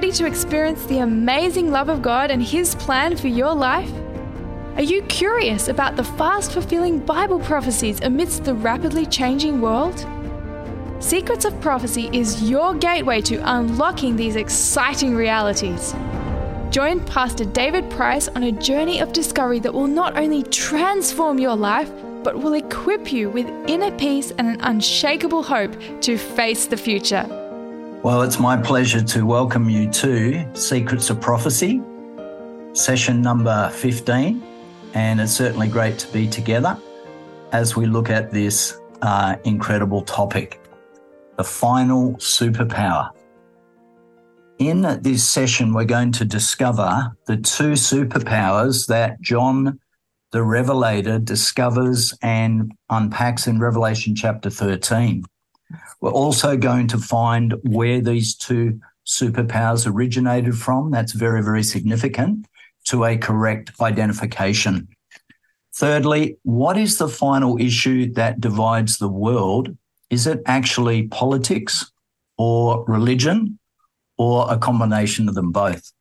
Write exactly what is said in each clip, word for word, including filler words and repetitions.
ready to experience the amazing love of God and His plan for your life? Are you curious about the fast-fulfilling Bible prophecies amidst the rapidly changing world? Secrets of Prophecy is your gateway to unlocking these exciting realities. Join Pastor David Price on a journey of discovery that will not only transform your life, but will equip you with inner peace and an unshakable hope to face the future. Well, it's my pleasure to welcome you to Secrets of Prophecy, session number fifteen, and it's certainly great to be together as we look at this uh, incredible topic, the final superpower. In this session, we're going to discover the two superpowers that John the Revelator discovers and unpacks in Revelation chapter thirteen. We're also going to find where these two superpowers originated from. That's very, very significant to a correct identification. Thirdly, what is the final issue that divides the world? Is it actually politics or religion, or a combination of them both?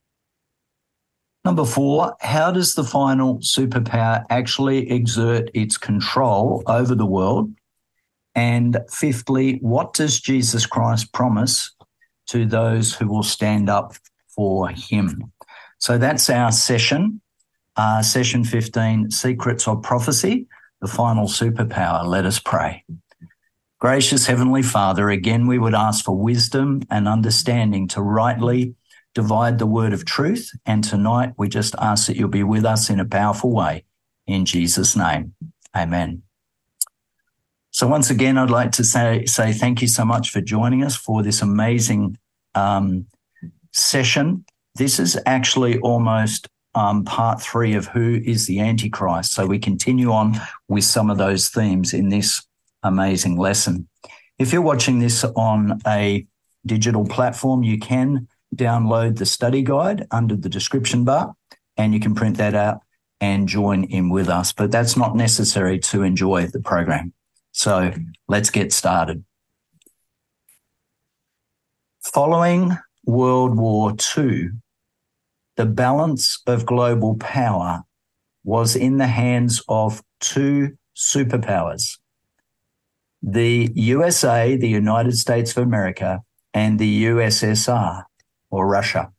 Number four, how does the final superpower actually exert its control over the world? And fifthly, what does Jesus Christ promise to those who will stand up for Him? So that's our session, uh, session fifteen, Secrets of Prophecy, the final superpower. Let us pray. Gracious Heavenly Father, again, we would ask for wisdom and understanding to rightly divide the word of truth. And tonight we just ask that you'll be with us in a powerful way. In Jesus' name, amen. So once again, I'd like to say, say thank you so much for joining us for this amazing um, session. This is actually almost um, part three of Who is the Antichrist. So we continue on with some of those themes in this amazing lesson. If you're watching this on a digital platform, you can download the study guide under the description bar, and you can print that out and join in with us. But that's not necessary to enjoy the program. So let's get started. Following World War Two, the balance of global power was in the hands of two superpowers: the U S A, the United States of America, and the U S S R, or Russia.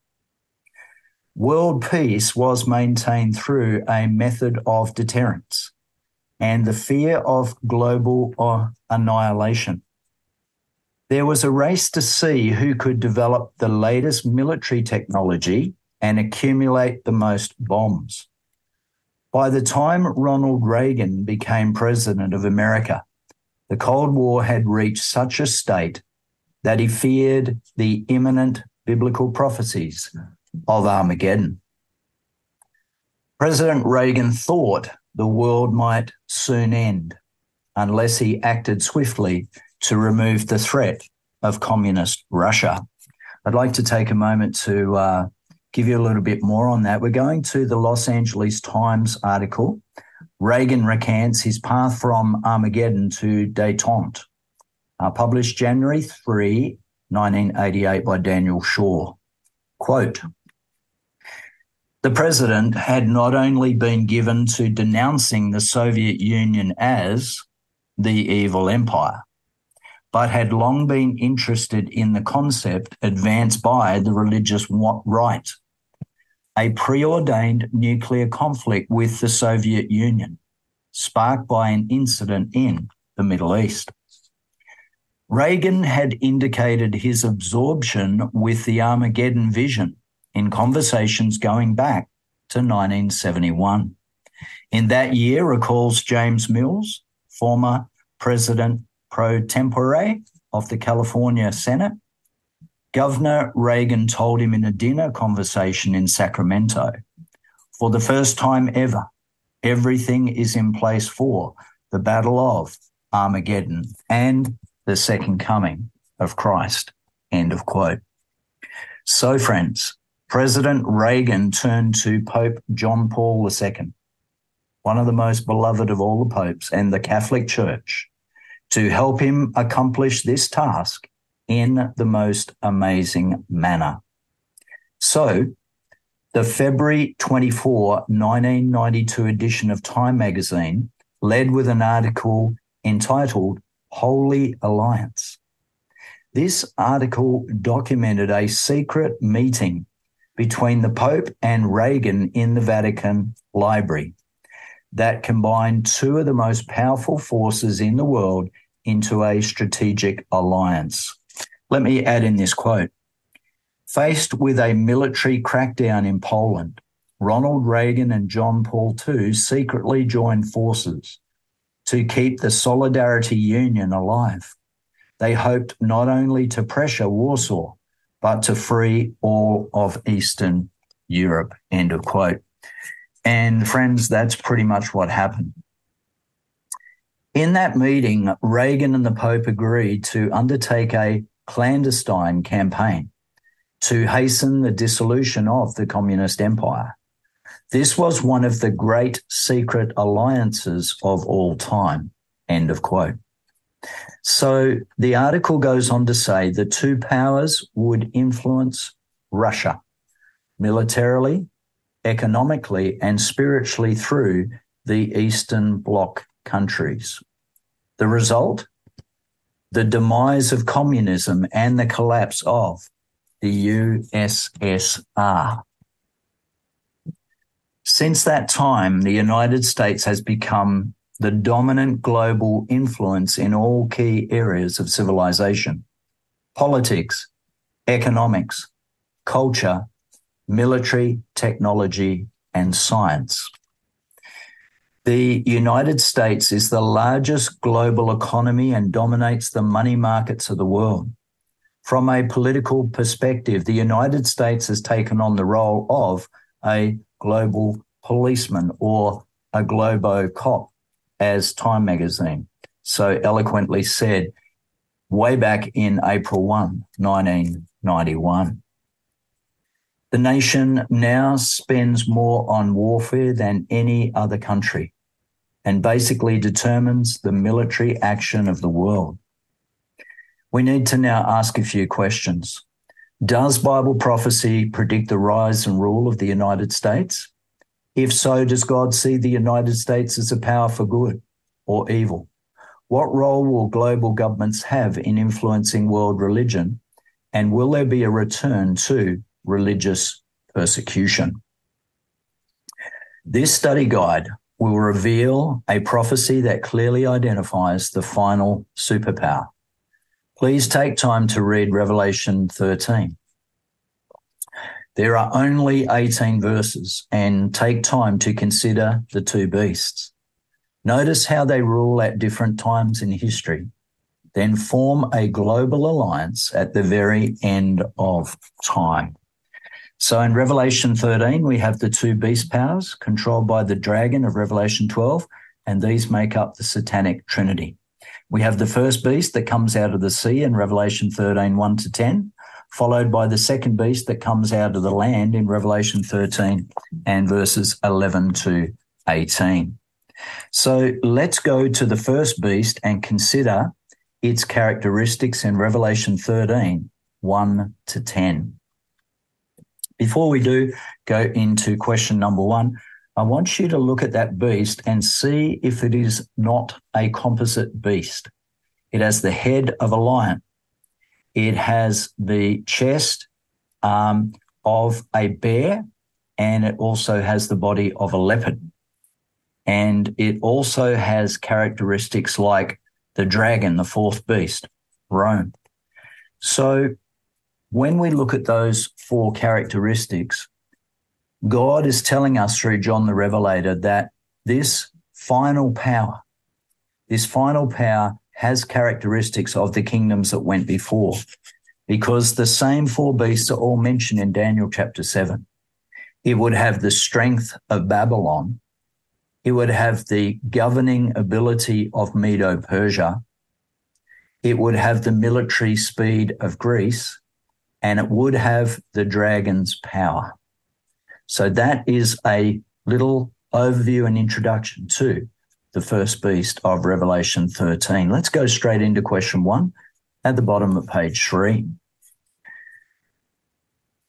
World peace was maintained through a method of deterrence and the fear of global annihilation. There was a race to see who could develop the latest military technology and accumulate the most bombs. By the time Ronald Reagan became president of America, the Cold War had reached such a state that he feared the imminent biblical prophecies of Armageddon. President Reagan thought the world might soon end unless he acted swiftly to remove the threat of communist Russia. I'd like to take a moment to uh, give you a little bit more on that. We're going to the Los Angeles Times article. Reagan recants his path from Armageddon to détente, uh, published January third, nineteen eighty-eight by Daniel Shaw. Quote, "The president had not only been given to denouncing the Soviet Union as the evil empire, but had long been interested in the concept advanced by the religious right, a preordained nuclear conflict with the Soviet Union, sparked by an incident in the Middle East. Reagan had indicated his absorption with the Armageddon vision in conversations going back to nineteen seventy-one. In that year, recalls James Mills, former president pro tempore of the California Senate, Governor Reagan told him in a dinner conversation in Sacramento, "For the first time ever, everything is in place for the Battle of Armageddon and the second coming of Christ." End of quote. So, friends, President Reagan turned to Pope John Paul the Second, one of the most beloved of all the popes, and the Catholic Church, to help him accomplish this task in the most amazing manner. So the February twenty-fourth, nineteen ninety-two edition of Time magazine led with an article entitled Holy Alliance. This article documented a secret meeting between the Pope and Reagan in the Vatican Library that combined two of the most powerful forces in the world into a strategic alliance. Let me add in this quote. Faced with a military crackdown in Poland, Ronald Reagan and John Paul the Second secretly joined forces to keep the Solidarity Union alive. They hoped not only to pressure Warsaw, but to free all of Eastern Europe, end of quote. And friends, that's pretty much what happened. In that meeting, Reagan and the Pope agreed to undertake a clandestine campaign to hasten the dissolution of the communist empire. This was one of the great secret alliances of all time, end of quote. So the article goes on to say the two powers would influence Russia militarily, economically, and spiritually through the Eastern Bloc countries. The result? The demise of communism and the collapse of the U S S R. Since that time, the United States has become the dominant global influence in all key areas of civilization: politics, economics, culture, military, technology, and science. The United States is the largest global economy and dominates the money markets of the world. From a political perspective, the United States has taken on the role of a global policeman, or a globo cop, as Time magazine so eloquently said way back in April first, nineteen ninety-one. The nation now spends more on warfare than any other country and basically determines the military action of the world. We need to now ask a few questions. Does Bible prophecy predict the rise and rule of the United States? If so, does God see the United States as a power for good or evil? What role will global governments have in influencing world religion? And will there be a return to religious persecution? This study guide will reveal a prophecy that clearly identifies the final superpower. Please take time to read Revelation thirteen. There are only eighteen verses, and take time to consider the two beasts. Notice how they rule at different times in history, then form a global alliance at the very end of time. So in Revelation thirteen, we have the two beast powers controlled by the dragon of Revelation twelve, and these make up the satanic trinity. We have the first beast that comes out of the sea in Revelation thirteen, one to ten, followed by the second beast that comes out of the land in Revelation thirteen and verses eleven to eighteen. So let's go to the first beast and consider its characteristics in Revelation thirteen, one to ten. Before we do go into question number one, I want you to look at that beast and see if it is not a composite beast. It has the head of a lion. It has the chest um, of a bear, and it also has the body of a leopard. And it also has characteristics like the dragon, the fourth beast, Rome. So when we look at those four characteristics, God is telling us through John the Revelator that this final power, this final power has characteristics of the kingdoms that went before, because the same four beasts are all mentioned in Daniel chapter seven. It would have the strength of Babylon. It would have the governing ability of Medo-Persia. It would have the military speed of Greece, and it would have the dragon's power. So that is a little overview and introduction to the first beast of Revelation thirteen. Let's go straight into question one at the bottom of page three.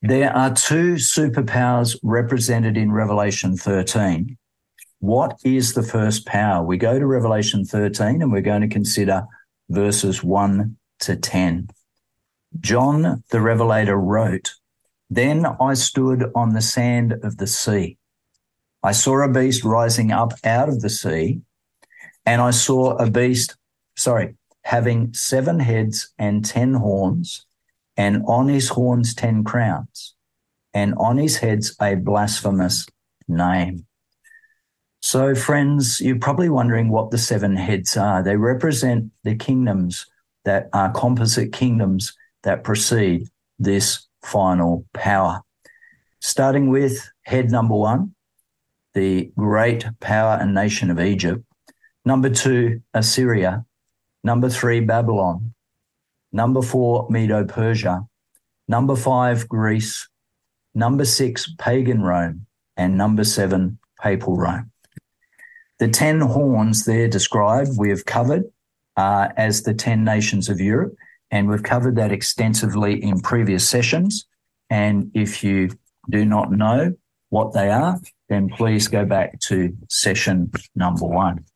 There are two superpowers represented in Revelation thirteen. What is the first power? We go to Revelation thirteen and we're going to consider verses one to ten. John the Revelator wrote, "Then I stood on the sand of the sea. I saw a beast rising up out of the sea, and I saw a beast, sorry, having seven heads and ten horns, and on his horns ten crowns, and on his heads a blasphemous name." So, friends, you're probably wondering what the seven heads are. They represent the kingdoms that are composite kingdoms that precede this final power. Starting with head number one, the great power and nation of Egypt. Number two, Assyria. Number three, Babylon. Number four, Medo-Persia. Number five, Greece. Number six, pagan Rome. And number seven, papal Rome. The ten horns there described we have covered uh, as the ten nations of Europe, and we've covered that extensively in previous sessions. And if you do not know what they are, then please go back to session number one.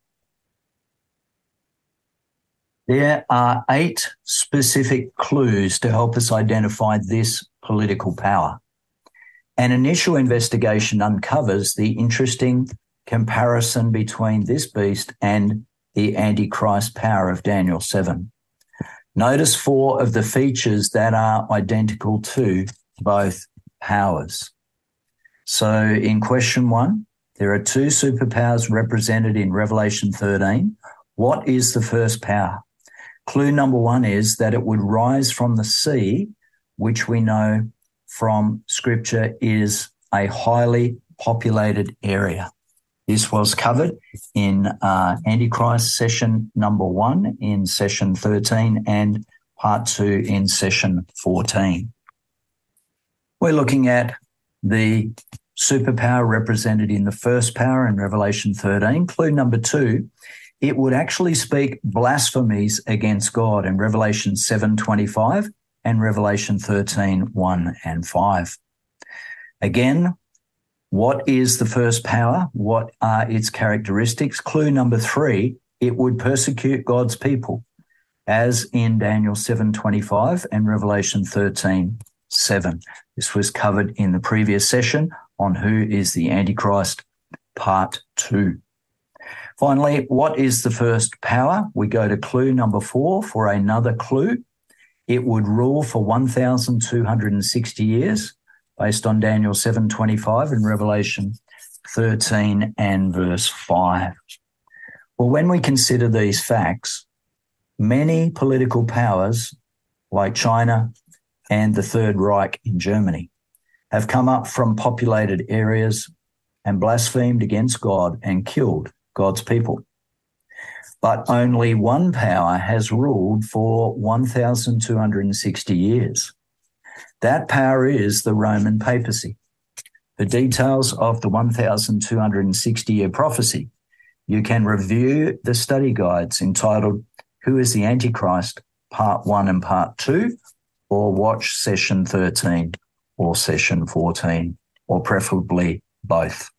There are eight specific clues to help us identify this political power. An initial investigation uncovers the interesting comparison between this beast and the Antichrist power of Daniel seven. Notice four of the features that are identical to both powers. So in question one, there are two superpowers represented in Revelation thirteen. What is the first power? Clue number one is that it would rise from the sea, which we know from Scripture is a highly populated area. This was covered in uh, Antichrist session number one in session thirteen and part two in session fourteen. We're looking at the superpower represented in the first power in Revelation thirteen. Clue number two, it would actually speak blasphemies against God in Revelation seven twenty-five and Revelation thirteen, one and five. Again, what is the first power? What are its characteristics? Clue number three, it would persecute God's people, as in Daniel seven twenty-five and Revelation thirteen, seven. This was covered in the previous session on who is the Antichrist, part two. Finally, what is the first power? We go to clue number four for another clue. It would rule for one thousand two hundred sixty years, based on Daniel seven twenty-five and Revelation thirteen and verse five. Well, when we consider these facts, many political powers like China and the Third Reich in Germany have come up from populated areas and blasphemed against God and killed God's people. But only one power has ruled for one thousand two hundred sixty years. That power is the Roman papacy. The details of the one thousand two hundred sixty year prophecy, you can review the study guides entitled Who is the Antichrist, Part one and Part two, or watch Session thirteen or Session fourteen, or preferably both.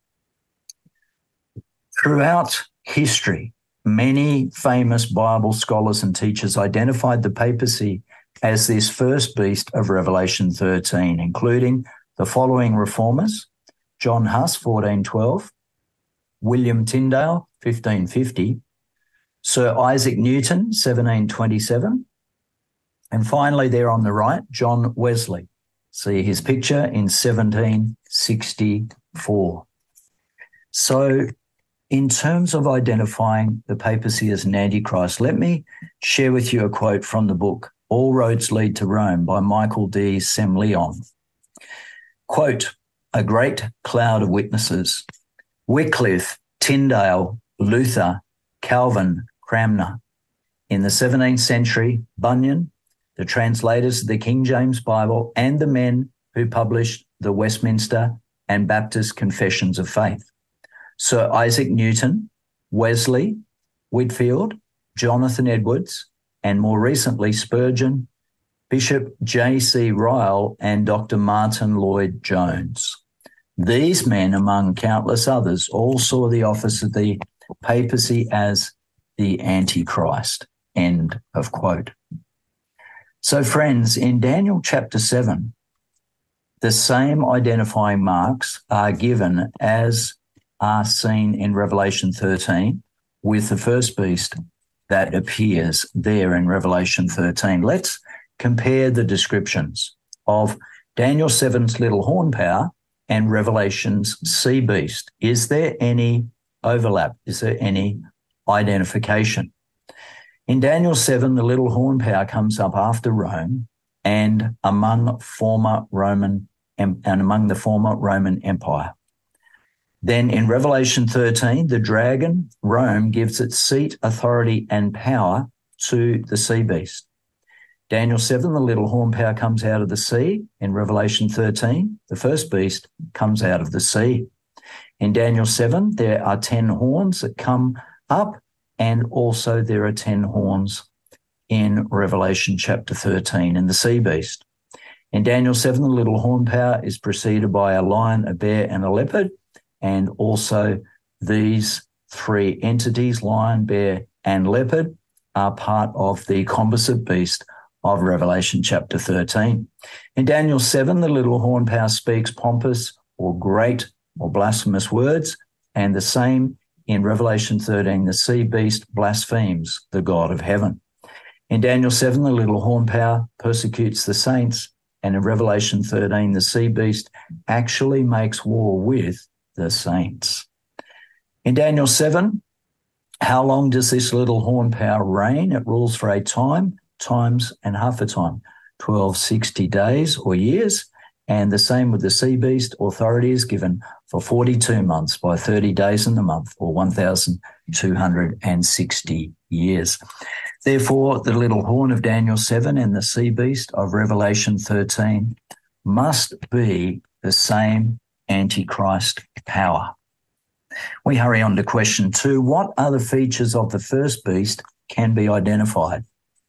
Throughout history, many famous Bible scholars and teachers identified the papacy as this first beast of Revelation thirteen, including the following reformers: John Huss, fourteen twelve, William Tyndale, fifteen fifty, Sir Isaac Newton, seventeen twenty-seven, and finally there on the right, John Wesley. See his picture in seventeen sixty-four. So in terms of identifying the papacy as an antichrist, let me share with you a quote from the book All Roads Lead to Rome by Michael D. Semleon. Quote, "A great cloud of witnesses, Wycliffe, Tyndale, Luther, Calvin, Cranmer. In the seventeenth century, Bunyan, the translators of the King James Bible, and the men who published the Westminster and Baptist Confessions of Faith. Sir Isaac Newton, Wesley, Whitfield, Jonathan Edwards, and more recently Spurgeon, Bishop J C Ryle, and Doctor Martin Lloyd-Jones. These men, among countless others, all saw the office of the papacy as the Antichrist. End of quote. So, friends, in Daniel chapter seven, the same identifying marks are given as are seen in Revelation thirteen with the first beast that appears there in Revelation thirteen. Let's compare the descriptions of Daniel seven's little horn power and Revelation's sea beast. Is there any overlap? Is there any identification? In Daniel seven, the little horn power comes up after Rome and among former Roman and among the former Roman Empire. Then in Revelation thirteen, the dragon, Rome, gives its seat, authority, and power to the sea beast. Daniel seven, the little horn power comes out of the sea. In Revelation thirteen, the first beast comes out of the sea. In Daniel seven, there are ten horns that come up, and also there are ten horns in Revelation chapter thirteen in the sea beast. In Daniel seven, the little horn power is preceded by a lion, a bear, and a leopard, and also these three entities, lion, bear, and leopard, are part of the composite beast of Revelation chapter thirteen. In Daniel seven, the little horn power speaks pompous or great or blasphemous words, and the same in Revelation thirteen, the sea beast blasphemes the God of heaven. In Daniel seven, the little horn power persecutes the saints, and in Revelation thirteen, the sea beast actually makes war with the saints. In Daniel seven, how long does this little horn power reign? It rules for a time, times and half a time, twelve sixty days or years, and the same with the sea beast. Authority is given for forty-two months by thirty days in the month, or one thousand two hundred sixty years. Therefore, the little horn of Daniel seven and the sea beast of Revelation thirteen must be the same Antichrist power. We hurry on to question two. What other features of the first beast can be identified?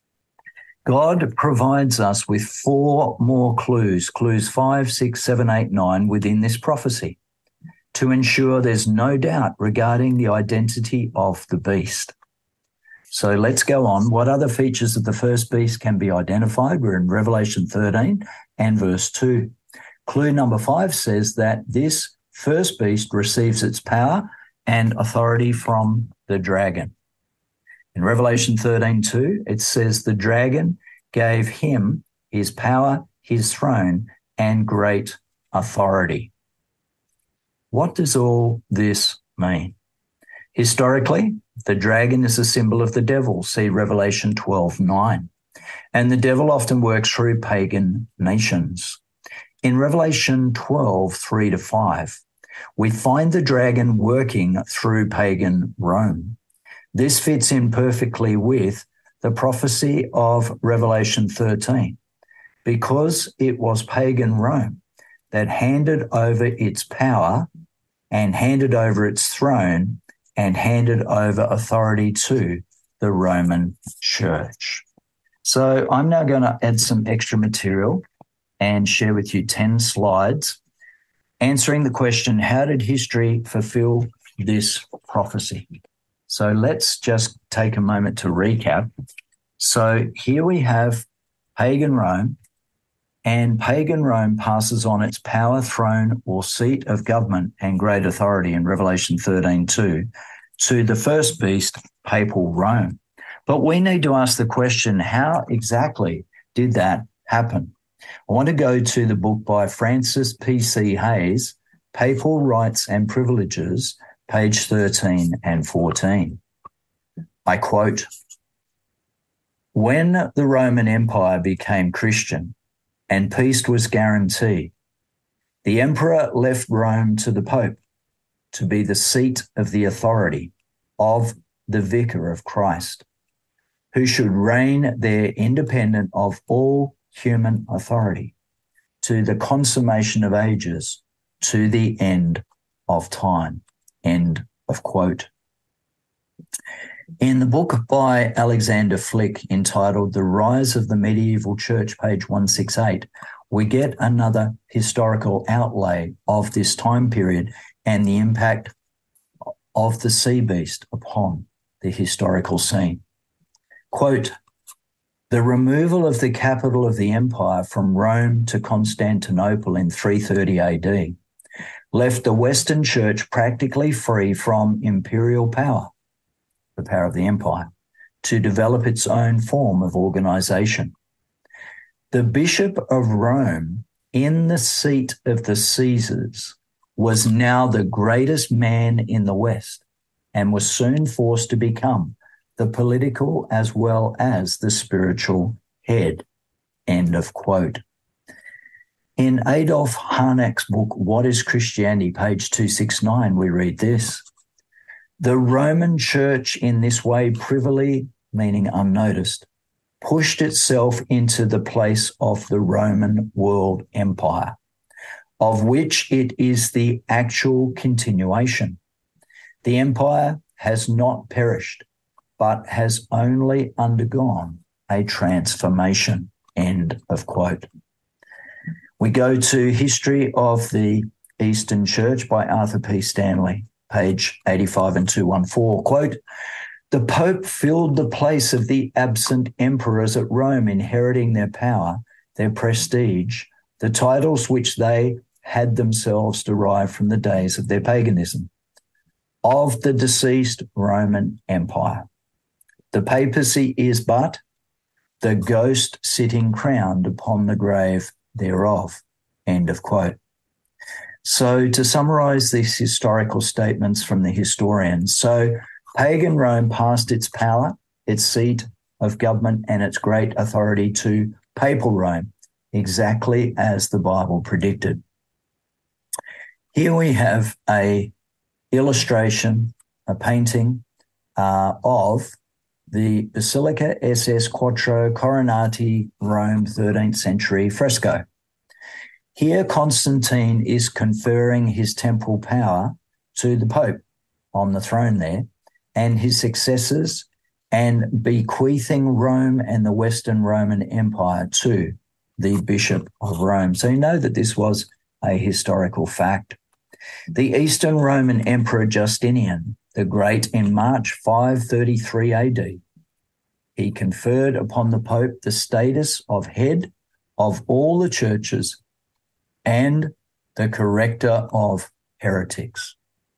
God provides us with four more clues, clues five, six, seven, eight, nine, within this prophecy to ensure there's no doubt regarding the identity of the beast. So let's go on. What other features of the first beast can be identified? We're in Revelation thirteen and verse two. Clue number five says that this first beast receives its power and authority from the dragon. In Revelation thirteen two, it says the dragon gave him his power, his throne, and great authority. What does all this mean? Historically, the dragon is a symbol of the devil. See Revelation twelve nine. And the devil often works through pagan nations. In Revelation twelve three to five, we find the dragon working through pagan Rome. This fits in perfectly with the prophecy of Revelation thirteen, because it was pagan Rome that handed over its power and handed over its throne and handed over authority to the Roman Church. So I'm now going to add some extra material and share with you ten slides answering the question, how did history fulfill this prophecy? So let's just take a moment to recap. So here we have pagan Rome, and pagan Rome passes on its power, throne, or seat of government and great authority in Revelation thirteen two to the first beast, papal Rome. But we need to ask the question, how exactly did that happen? I want to go to the book by Francis P C Hayes, Papal Rights and Privileges, page thirteen and fourteen. I quote, "When the Roman Empire became Christian and peace was guaranteed, the emperor left Rome to the Pope to be the seat of the authority of the Vicar of Christ, who should reign there independent of all human authority to the consummation of ages, to the end of time." End of quote. In the book by Alexander Flick entitled The Rise of the Medieval Church, page one sixty-eight, we get another historical outlay of this time period and the impact of the sea beast upon the historical scene. Quote, the removal of the capital of the empire from Rome to Constantinople in three thirty A D left the Western Church practically free from imperial power, the power of the empire, to develop its own form of organisation. The Bishop of Rome, in the seat of the Caesars, was now the greatest man in the West and was soon forced to become the political as well as the spiritual head. End of quote. In Adolf Harnack's book, What is Christianity, page two sixty-nine, we read this. The Roman Church in this way privily, meaning unnoticed, pushed itself into the place of the Roman world empire, of which it is the actual continuation. The empire has not perished, but has only undergone a transformation. End of quote. We go to History of the Eastern Church by Arthur P. Stanley, page eighty-five and two fourteen, quote, the Pope filled the place of the absent emperors at Rome, inheriting their power, their prestige, the titles which they had themselves derived from the days of their paganism, of the deceased Roman Empire. The papacy is but the ghost sitting crowned upon the grave thereof. End of quote. So to summarise these historical statements from the historians, so pagan Rome passed its power, its seat of government and its great authority to papal Rome, exactly as the Bible predicted. Here we have a illustration, a painting uh, of the Basilica S S Quattro Coronati, Rome, thirteenth century fresco. Here Constantine is conferring his temporal power to the Pope on the throne there and his successors, and bequeathing Rome and the Western Roman Empire to the Bishop of Rome. So you know that this was a historical fact. The Eastern Roman Emperor Justinian the Great, in March five thirty-three A D, he conferred upon the Pope the status of head of all the churches and the corrector of heretics.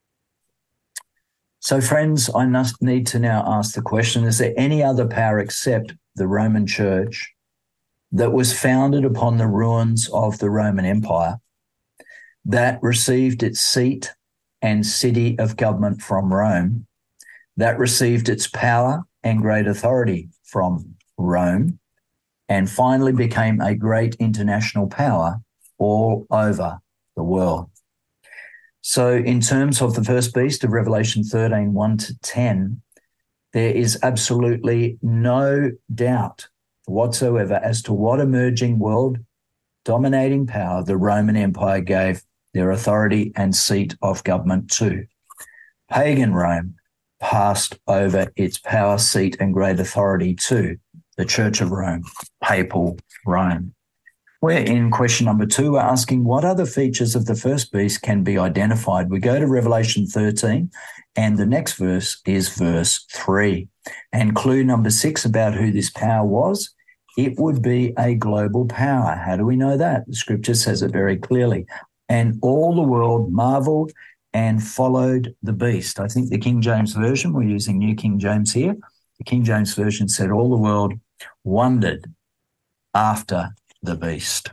So, friends, I must need to now ask the question, is there any other power except the Roman Church that was founded upon the ruins of the Roman Empire, that received its seat and city of government from Rome, that received its power and great authority from Rome, and finally became a great international power all over the world? So in terms of the first beast of Revelation thirteen, one to ten, there is absolutely no doubt whatsoever as to what emerging world dominating power the Roman Empire gave their authority and seat of government to. Pagan Rome passed over its power, seat and great authority to the Church of Rome, papal Rome. We're in question number two. We're asking what other features of the first beast can be identified. We go to Revelation thirteen, and the next verse is verse three. And clue number six about who this power was, it would be a global power. How do we know that? The scripture says it very clearly. And all the world marveled and followed the beast. I think the King James Version, we're using New King James here, the King James Version said all the world wondered after the beast.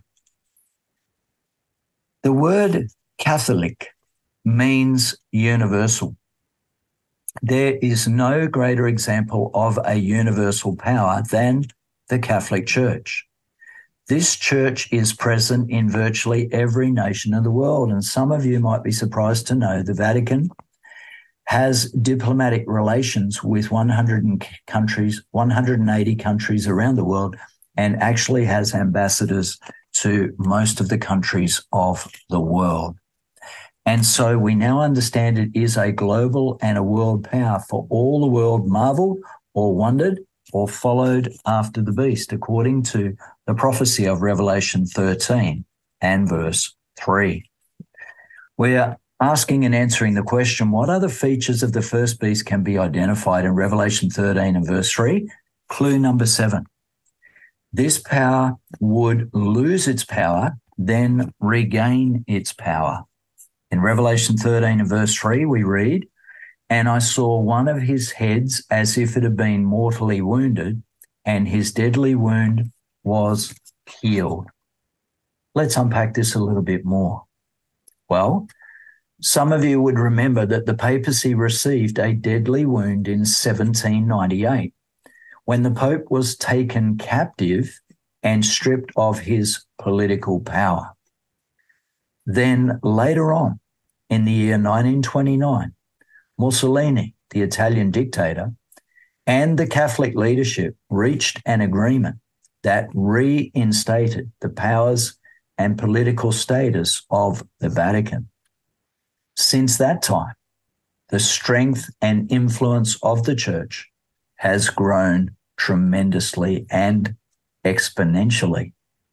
The word Catholic means universal. There is no greater example of a universal power than the Catholic Church. This church is present in virtually every nation of the world, and some of you might be surprised to know the Vatican has diplomatic relations with one hundred countries, one hundred eighty countries around the world, and actually has ambassadors to most of the countries of the world. And so we now understand it is a global and a world power, for all the world marveled or wondered or followed after the beast, according to the prophecy of Revelation thirteen and verse three. We are asking and answering the question, what other features of the first beast can be identified in Revelation thirteen and verse three? Clue number seven. This power would lose its power, then regain its power. In Revelation thirteen and verse three, we read, "And I saw one of his heads as if it had been mortally wounded, and his deadly wound was healed." Let's unpack this a little bit more. Well, some of you would remember that the papacy received a deadly wound in seventeen ninety-eight when the Pope was taken captive and stripped of his political power. Then later on, in the year nineteen twenty-nine, Mussolini, the Italian dictator, and the Catholic leadership reached an agreement that reinstated the powers and political status of the Vatican. Since that time, the strength and influence of the Church has grown tremendously and exponentially.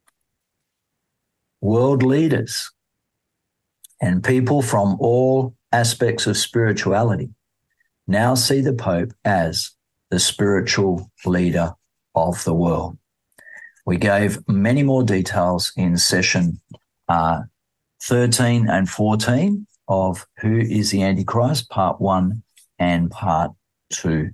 World leaders and people from all aspects of spirituality now see the Pope as the spiritual leader of the world. We gave many more details in session uh, thirteen and fourteen of Who is the Antichrist, part one and part two.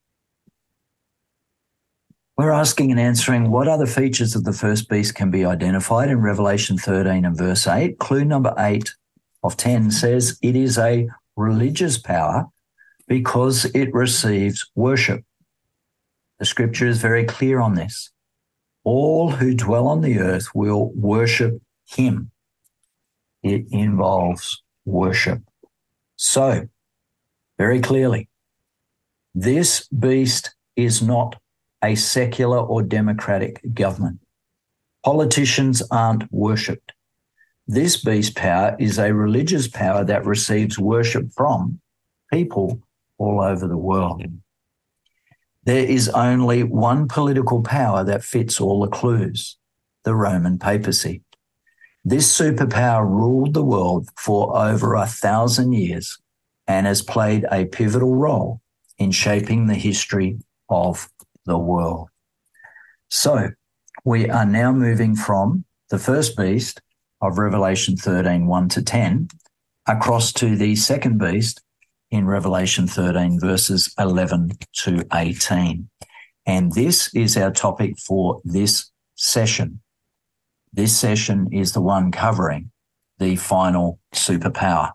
We're asking and answering what other features of the first beast can be identified in Revelation thirteen and verse eight. Clue number eight of ten says it is a religious power because it receives worship. The scripture is very clear on this. All who dwell on the earth will worship him. It involves worship. So, very clearly, this beast is not a secular or democratic government. Politicians aren't worshipped. This beast power is a religious power that receives worship from people all over the world. There is only one political power that fits all the clues, the Roman papacy. This superpower ruled the world for over a thousand years and has played a pivotal role in shaping the history of the world. So we are now moving from the first beast of Revelation thirteen, one to ten, across to the second beast in Revelation thirteen, verses eleven to eighteen. And this is our topic for this session. This session is the one covering the final superpower.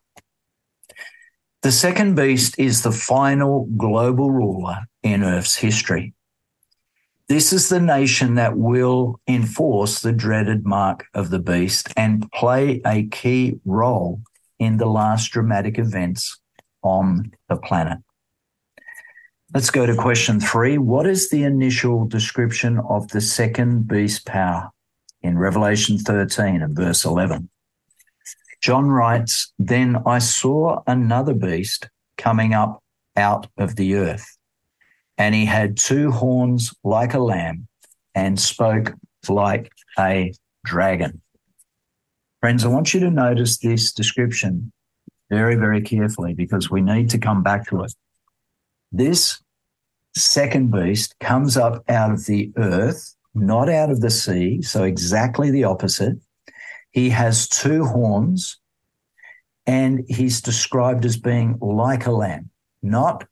The second beast is the final global ruler in Earth's history. This is the nation that will enforce the dreaded mark of the beast and play a key role in the last dramatic events on the planet. Let's go to question three. What is the initial description of the second beast power in Revelation thirteen and verse eleven? John writes, "Then I saw another beast coming up out of the earth, and he had two horns like a lamb and spoke like a dragon." Friends, I want you to notice this description very, very carefully because we need to come back to it. This second beast comes up out of the earth, not out of the sea, so exactly the opposite. He has two horns, and he's described as being like a lamb, not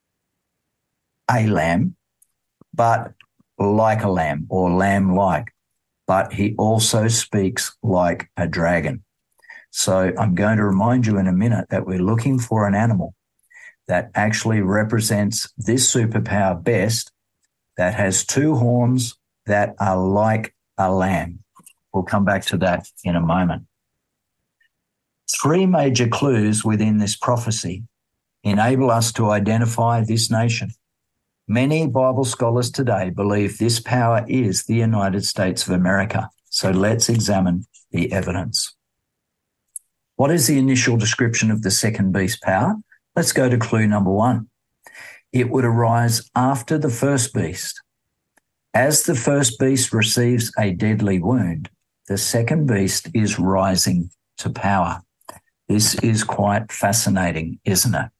a lamb, but like a lamb or lamb-like. But he also speaks like a dragon. So I'm going to remind you in a minute that we're looking for an animal that actually represents this superpower best, that has two horns that are like a lamb. We'll come back to that in a moment. Three major clues within this prophecy enable us to identify this nation. Many Bible scholars today believe this power is the United States of America. So let's examine the evidence. What is the initial description of the second beast power? Let's go to clue number one. It would arise after the first beast. As the first beast receives a deadly wound, the second beast is rising to power. This is quite fascinating, isn't it?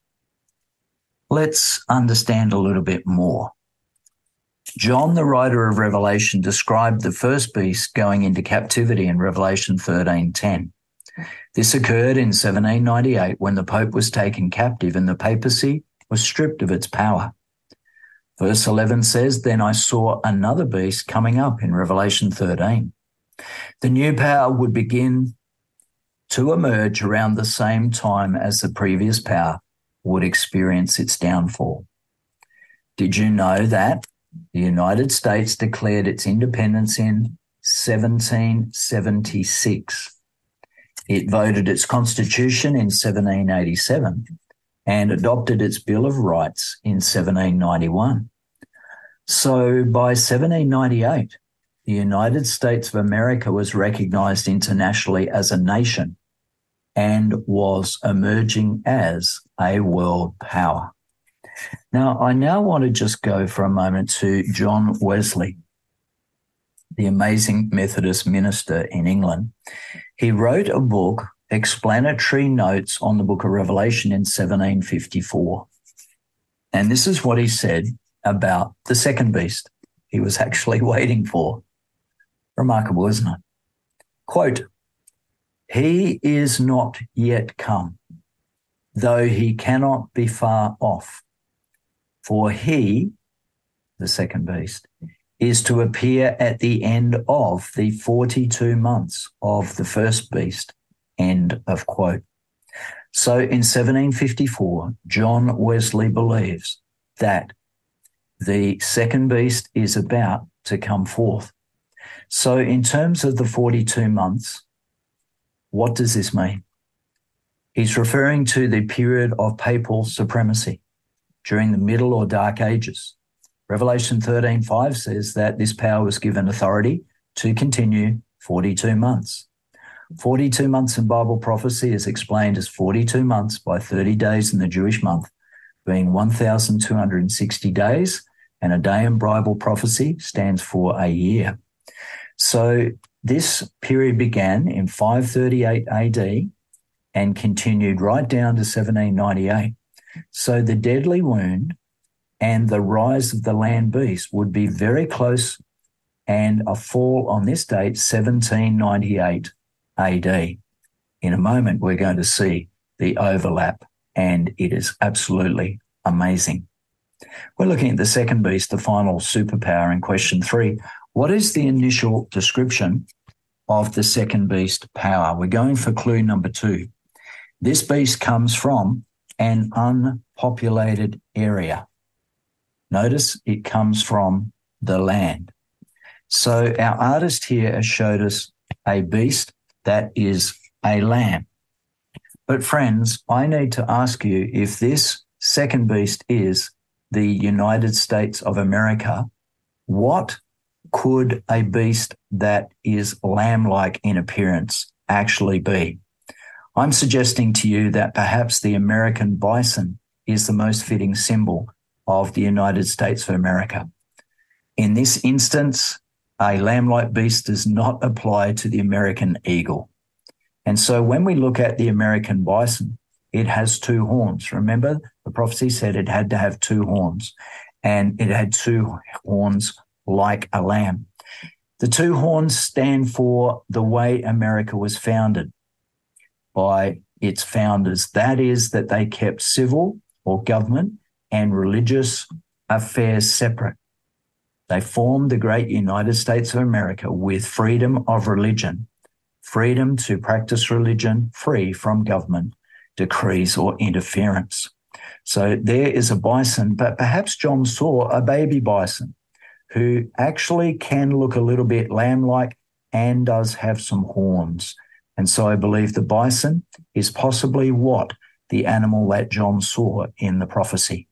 Let's understand a little bit more. John, the writer of Revelation, described the first beast going into captivity in Revelation thirteen ten. This occurred in seventeen ninety-eight when the Pope was taken captive and the papacy was stripped of its power. Verse eleven says, "Then I saw another beast coming up," in Revelation thirteen. The new power would begin to emerge around the same time as the previous power would experience its downfall. Did you know that the United States declared its independence in seventeen seventy-six? It voted its constitution in seventeen eighty-seven and adopted its Bill of Rights in seventeen ninety-one. So by seventeen ninety-eight, the United States of America was recognized internationally as a nation and was emerging as a world power. Now, I now want to just go for a moment to John Wesley, the amazing Methodist minister in England. He wrote a book, Explanatory Notes on the Book of Revelation, in seventeen fifty-four. And this is what he said about the second beast he was actually waiting for. Remarkable, isn't it? Quote, "He is not yet come, though he cannot be far off. For he," the second beast, "is to appear at the end of the forty-two months of the first beast." End of quote. So in seventeen fifty-four, John Wesley believes that the second beast is about to come forth. So in terms of the forty-two months, what does this mean? He's referring to the period of papal supremacy during the Middle or Dark Ages. Revelation thirteen five says that this power was given authority to continue forty-two months. forty-two months in Bible prophecy is explained as forty-two months by thirty days in the Jewish month, being one thousand two hundred sixty days, and a day in Bible prophecy stands for a year. So this period began in five thirty-eight A D and continued right down to seventeen ninety-eight. So the deadly wound and the rise of the land beast would be very close, and a fall on this date, seventeen ninety-eight A D. In a moment, we're going to see the overlap, and it is absolutely amazing. We're looking at the second beast, the final superpower, in question three. What is the initial description of the second beast power? We're going for clue number two. This beast comes from an unpopulated area. Notice it comes from the land. So our artist here has showed us a beast that is a lamb. But friends, I need to ask you, if this second beast is the United States of America, what could a beast that is lamb-like in appearance actually be? I'm suggesting to you that perhaps the American bison is the most fitting symbol of the United States of America. In this instance, a lamb-like beast does not apply to the American eagle. And so when we look at the American bison, it has two horns. Remember, the prophecy said it had to have two horns, and it had two horns like a lamb. The two horns stand for the way America was founded by its founders. That is, that they kept civil or government and religious affairs separate. They formed the great United States of America with freedom of religion, freedom to practice religion, free from government decrees or interference. So there is a bison, but perhaps John saw a baby bison who actually can look a little bit lamb-like and does have some horns. And so I believe the bison is possibly what the animal that John saw in the prophecy.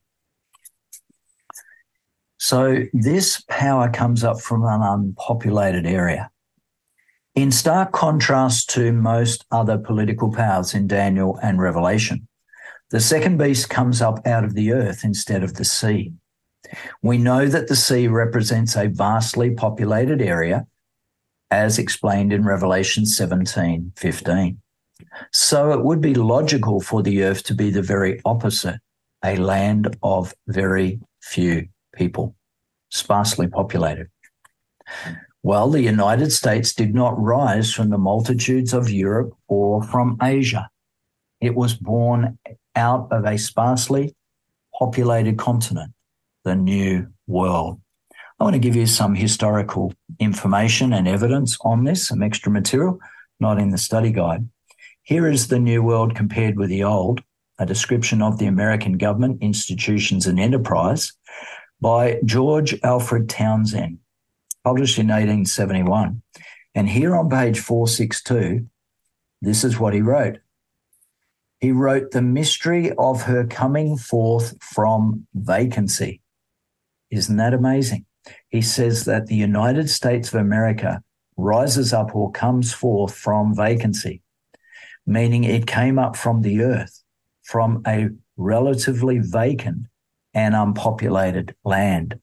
So this power comes up from an unpopulated area. In stark contrast to most other political powers in Daniel and Revelation, the second beast comes up out of the earth instead of the sea. We know that the sea represents a vastly populated area, as explained in Revelation seventeen fifteen. So it would be logical for the earth to be the very opposite, a land of very few people, sparsely populated. Well, the United States did not rise from the multitudes of Europe or from Asia. It was born out of a sparsely populated continent, the New World. I want to give you some historical information and evidence on this, some extra material, not in the study guide. Here is the New World compared with the Old, a description of the American government, institutions, and enterprise by George Alfred Townsend, published in eighteen seventy-one. And here on page four sixty-two, this is what he wrote. He wrote, "The mystery of her coming forth from vacancy." Isn't that amazing? He says that the United States of America rises up or comes forth from vacancy, meaning it came up from the earth, from a relatively vacant and unpopulated land.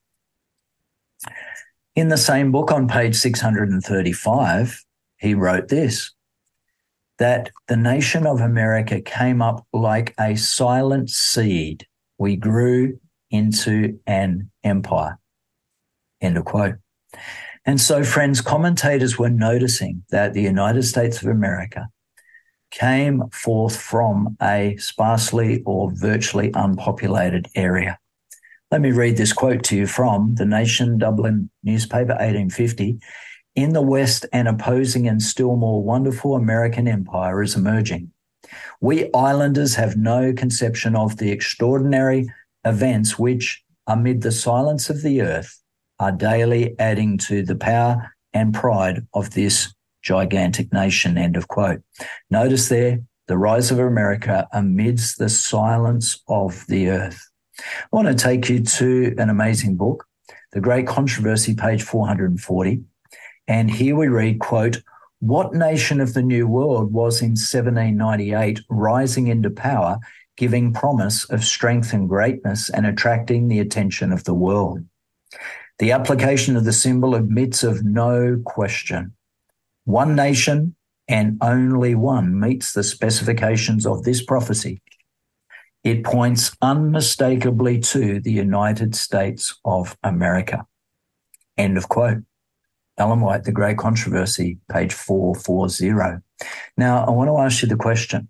In the same book on page six hundred thirty-five, he wrote this, that the nation of America came up like a silent seed. We grew into an empire. End of quote. And so, friends, commentators were noticing that the United States of America came forth from a sparsely or virtually unpopulated area. Let me read this quote to you from the Nation Dublin newspaper, eighteen fifty. "In the West, an opposing and still more wonderful American empire is emerging. We islanders have no conception of the extraordinary events which, amid the silence of the earth, are daily adding to the power and pride of this gigantic nation." End of quote. Notice there, the rise of America amidst the silence of the earth. I want to take you to an amazing book, The Great Controversy, page four hundred forty. And here we read, quote, "What nation of the New World was in seventeen ninety-eight rising into power, giving promise of strength and greatness and attracting the attention of the world? The application of the symbol admits of no question. One nation and only one meets the specifications of this prophecy. It points unmistakably to the United States of America." End of quote. Ellen White, The Great Controversy, page four forty. Now, I want to ask you the question,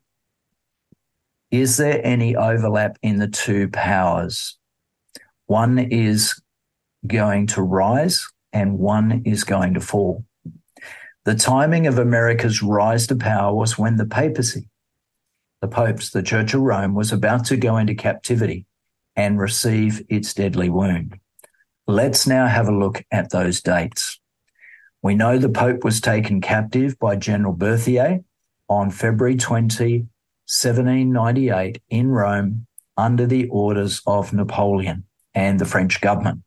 is there any overlap in the two powers? One is going to rise and one is going to fall. The timing of America's rise to power was when the papacy, the popes, the Church of Rome, was about to go into captivity and receive its deadly wound. Let's now have a look at those dates. We know the Pope was taken captive by General Berthier on February twentieth, seventeen ninety-eight in Rome under the orders of Napoleon and the French government.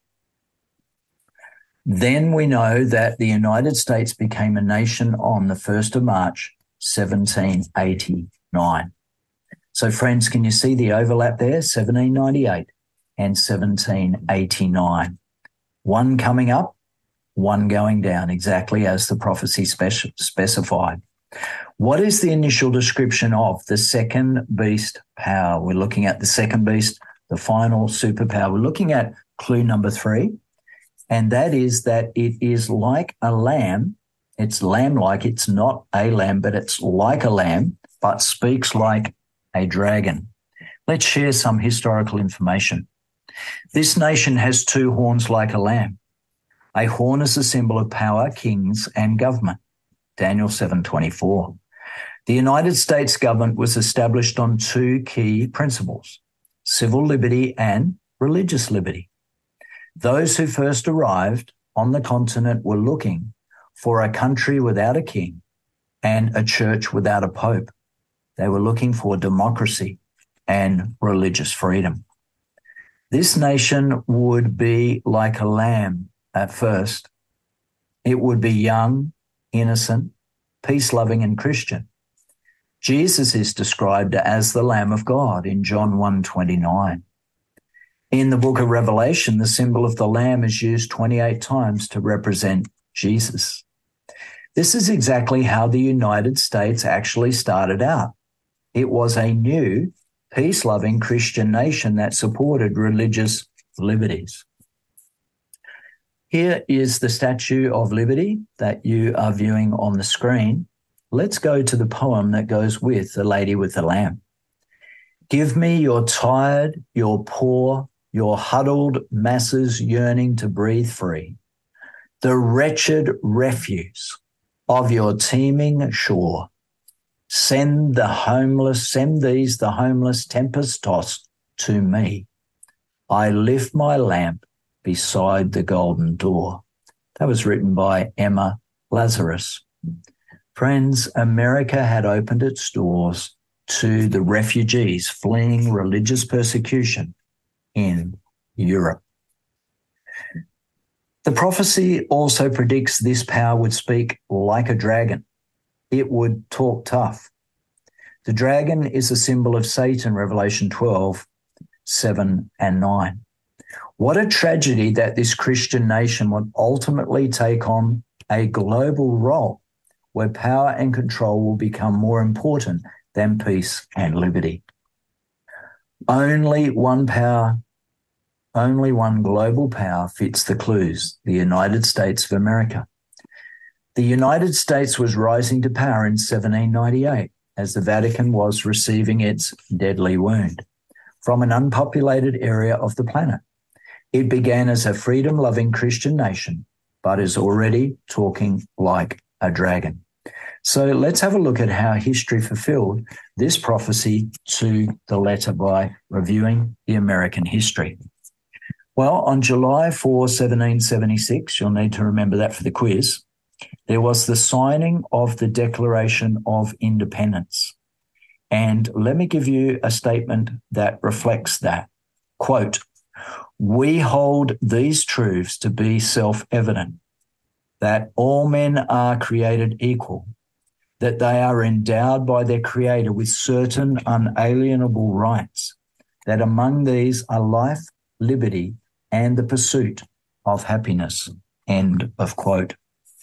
Then we know that the United States became a nation on the first of March, seventeen eighty-nine. So, friends, can you see the overlap there? seventeen ninety-eight and seventeen eighty-nine. One coming up, one going down, exactly as the prophecy spec- specified. What is the initial description of the second beast power? We're looking at the second beast, the final superpower. We're looking at clue number three, and that is that it is like a lamb. It's lamb-like. It's not a lamb, but it's like a lamb, but speaks like a dragon. Let's share some historical information. This nation has two horns like a lamb. A horn is a symbol of power, kings, and government. Daniel seven twenty-four. The United States government was established on two key principles, civil liberty and religious liberty. Those who first arrived on the continent were looking for a country without a king and a church without a pope. They were looking for democracy and religious freedom. This nation would be like a lamb at first. It would be young, innocent, peace-loving and Christian. Jesus is described as the Lamb of God in John one twenty-nine. In the book of Revelation, the symbol of the Lamb is used twenty-eight times to represent Jesus. This is exactly how the United States actually started out. It was a new, peace-loving Christian nation that supported religious liberties. Here is the Statue of Liberty that you are viewing on the screen. Let's go to the poem that goes with The Lady with the Lamb. Give me your tired, your poor, your huddled masses yearning to breathe free, the wretched refuse of your teeming shore. Send the homeless, send these, the homeless, tempest-tossed, to me. I lift my lamp beside the golden door. That was written by Emma Lazarus. Friends, America had opened its doors to the refugees fleeing religious persecution in Europe. The prophecy also predicts this power would speak like a dragon. It would talk tough. The dragon is a symbol of Satan, Revelation twelve, seven and nine. What a tragedy that this Christian nation would ultimately take on a global role where power and control will become more important than peace and liberty. Only one power, only one global power fits the clues, the United States of America. The United States was rising to power in seventeen ninety-eight as the Vatican was receiving its deadly wound from an unpopulated area of the planet. It began as a freedom-loving Christian nation, but is already talking like a dragon. So let's have a look at how history fulfilled this prophecy to the letter by reviewing the American history. Well, on July fourth, seventeen seventy-six, you'll need to remember that for the quiz, there was the signing of the Declaration of Independence. And let me give you a statement that reflects that. Quote, "We hold these truths to be self-evident, that all men are created equal, that they are endowed by their Creator with certain unalienable rights, that among these are life, liberty, and the pursuit of happiness." End of quote.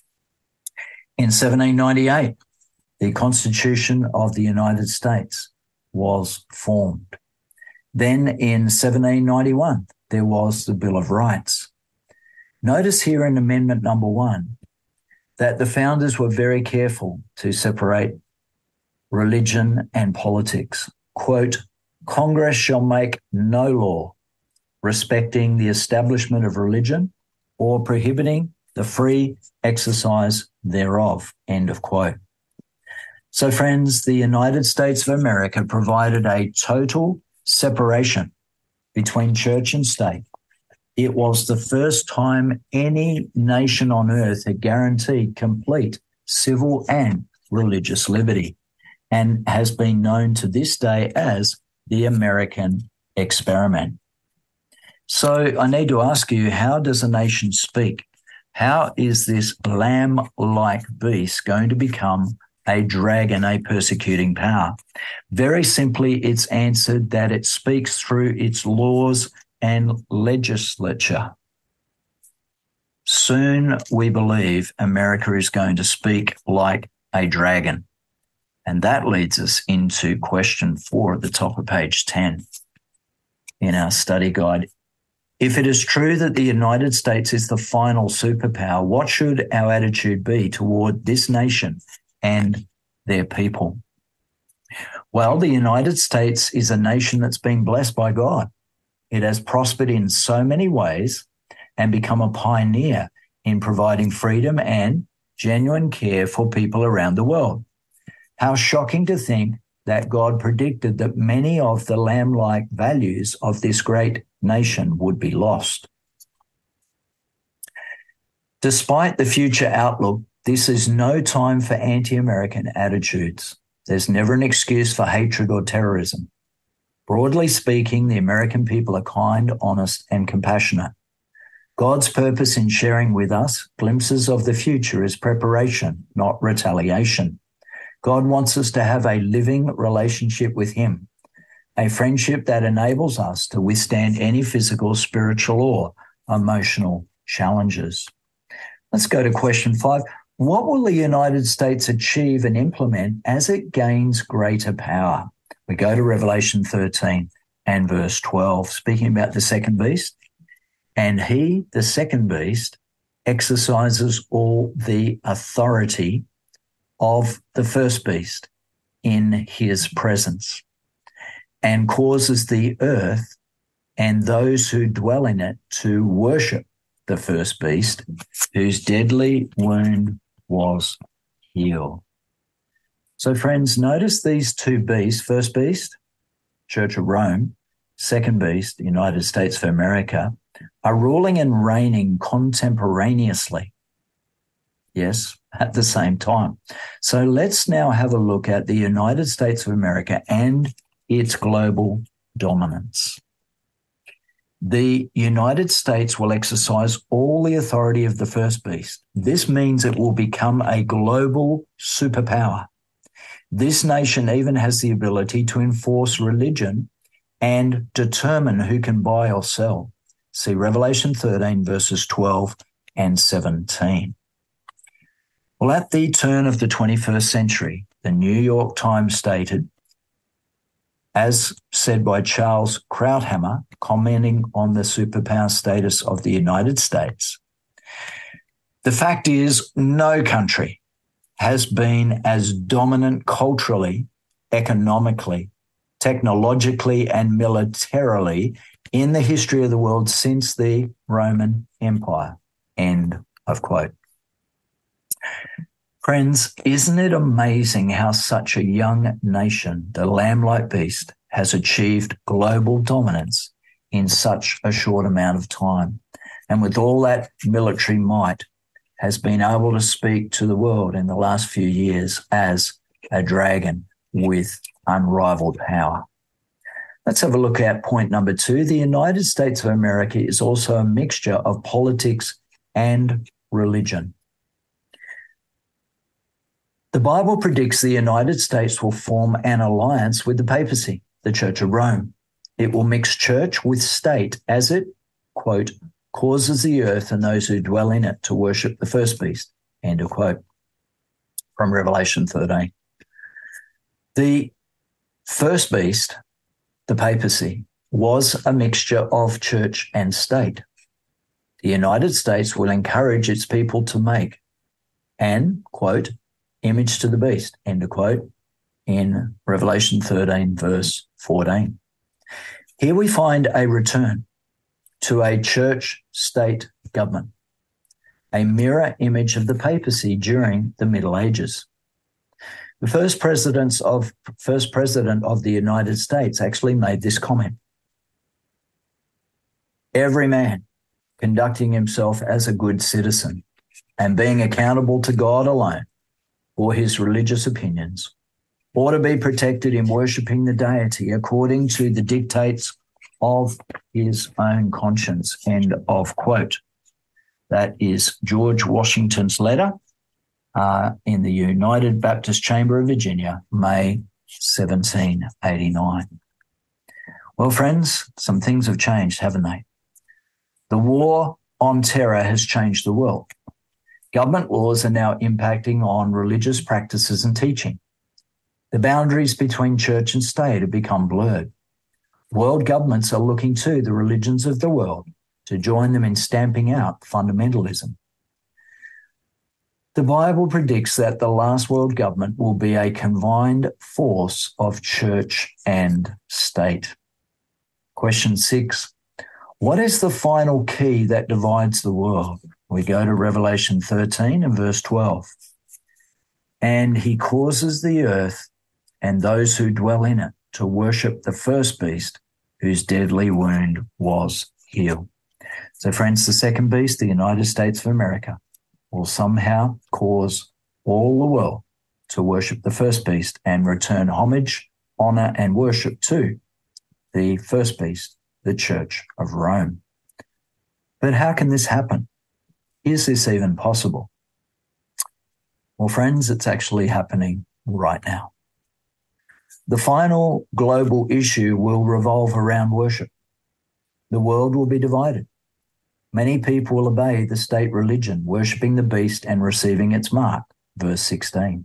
In seventeen ninety-eight, the Constitution of the United States was formed. Then in seventeen ninety-one, there was the Bill of Rights. Notice here in Amendment number one that the founders were very careful to separate religion and politics. Quote, "Congress shall make no law respecting the establishment of religion or prohibiting the free exercise thereof." End of quote. So friends, the United States of America provided a total separation between church and state. It was the first time any nation on earth had guaranteed complete civil and religious liberty, and has been known to this day as the American experiment. So I need to ask you, how does a nation speak? How is this lamb-like beast going to become a dragon, a persecuting power? Very simply, it's answered that it speaks through its laws and legislature. Soon, we believe, America is going to speak like a dragon. And that leads us into question four at the top of page ten in our study guide. If it is true that the United States is the final superpower, what should our attitude be toward this nation and their people? Well, the United States is a nation that's been blessed by God. It has prospered in so many ways and become a pioneer in providing freedom and genuine care for people around the world. How shocking to think that God predicted that many of the lamb-like values of this great nation would be lost. Despite the future outlook, this is no time for anti-American attitudes. There's never an excuse for hatred or terrorism. Broadly speaking, the American people are kind, honest, and compassionate. God's purpose in sharing with us glimpses of the future is preparation, not retaliation. God wants us to have a living relationship with him, a friendship that enables us to withstand any physical, spiritual, or emotional challenges. Let's go to question five. What will the United States achieve and implement as it gains greater power? We go to Revelation thirteen and verse twelve, speaking about the second beast. And he, the second beast, exercises all the authority of the first beast in his presence, and causes the earth and those who dwell in it to worship the first beast, whose deadly wound was healed. So, friends, notice these two beasts: first beast, Church of Rome; second beast, the United States of America, are ruling and reigning contemporaneously. Yes, at the same time. So let's now have a look at the United States of America and its global dominance. The United States will exercise all the authority of the first beast. This means it will become a global superpower. This nation even has the ability to enforce religion and determine who can buy or sell. See Revelation thirteen, verses twelve and seventeen. Well, at the turn of the twenty-first century, the New York Times stated, as said by Charles Krauthammer, commenting on the superpower status of the United States, the fact is no country has been as dominant culturally, economically, technologically, and militarily in the history of the world since the Roman Empire. End of quote. Friends, isn't it amazing how such a young nation, the lamb-like beast, has achieved global dominance in such a short amount of time, and with all that military might has been able to speak to the world in the last few years as a dragon with unrivaled power? Let's have a look at point number two. The United States of America is also a mixture of politics and religion. The Bible predicts the United States will form an alliance with the papacy, the Church of Rome. It will mix church with state as it, quote, causes the earth and those who dwell in it to worship the first beast, end of quote, from Revelation thirteen. The first beast, the papacy, was a mixture of church and state. The United States will encourage its people to make an, quote, image to the beast, end of quote, in Revelation thirteen, verse fourteen. Here we find a return to a church-state government, a mirror image of the papacy during the Middle Ages. The first presidents of first president of the United States actually made this comment: every man conducting himself as a good citizen and being accountable to God alone for his religious opinions ought to be protected in worshipping the deity according to the dictates of his own conscience, end of quote. That is George Washington's letter uh, in the United Baptist Chamber of Virginia, May seventeen eighty-nine. Well, friends, some things have changed, haven't they? The war on terror has changed the world. Government laws are now impacting on religious practices and teaching. The boundaries between church and state have become blurred. World governments are looking to the religions of the world to join them in stamping out fundamentalism. The Bible predicts that the last world government will be a combined force of church and state. Question six, what is the final key that divides the world? We go to Revelation thirteen and verse twelve. And he causes the earth and those who dwell in it to worship the first beast whose deadly wound was healed. So, friends, the second beast, the United States of America, will somehow cause all the world to worship the first beast and return homage, honor, and worship to the first beast, the Church of Rome. But how can this happen? Is this even possible? Well, friends, it's actually happening right now. The final global issue will revolve around worship. The world will be divided. Many people will obey the state religion, worshipping the beast and receiving its mark, verse sixteen.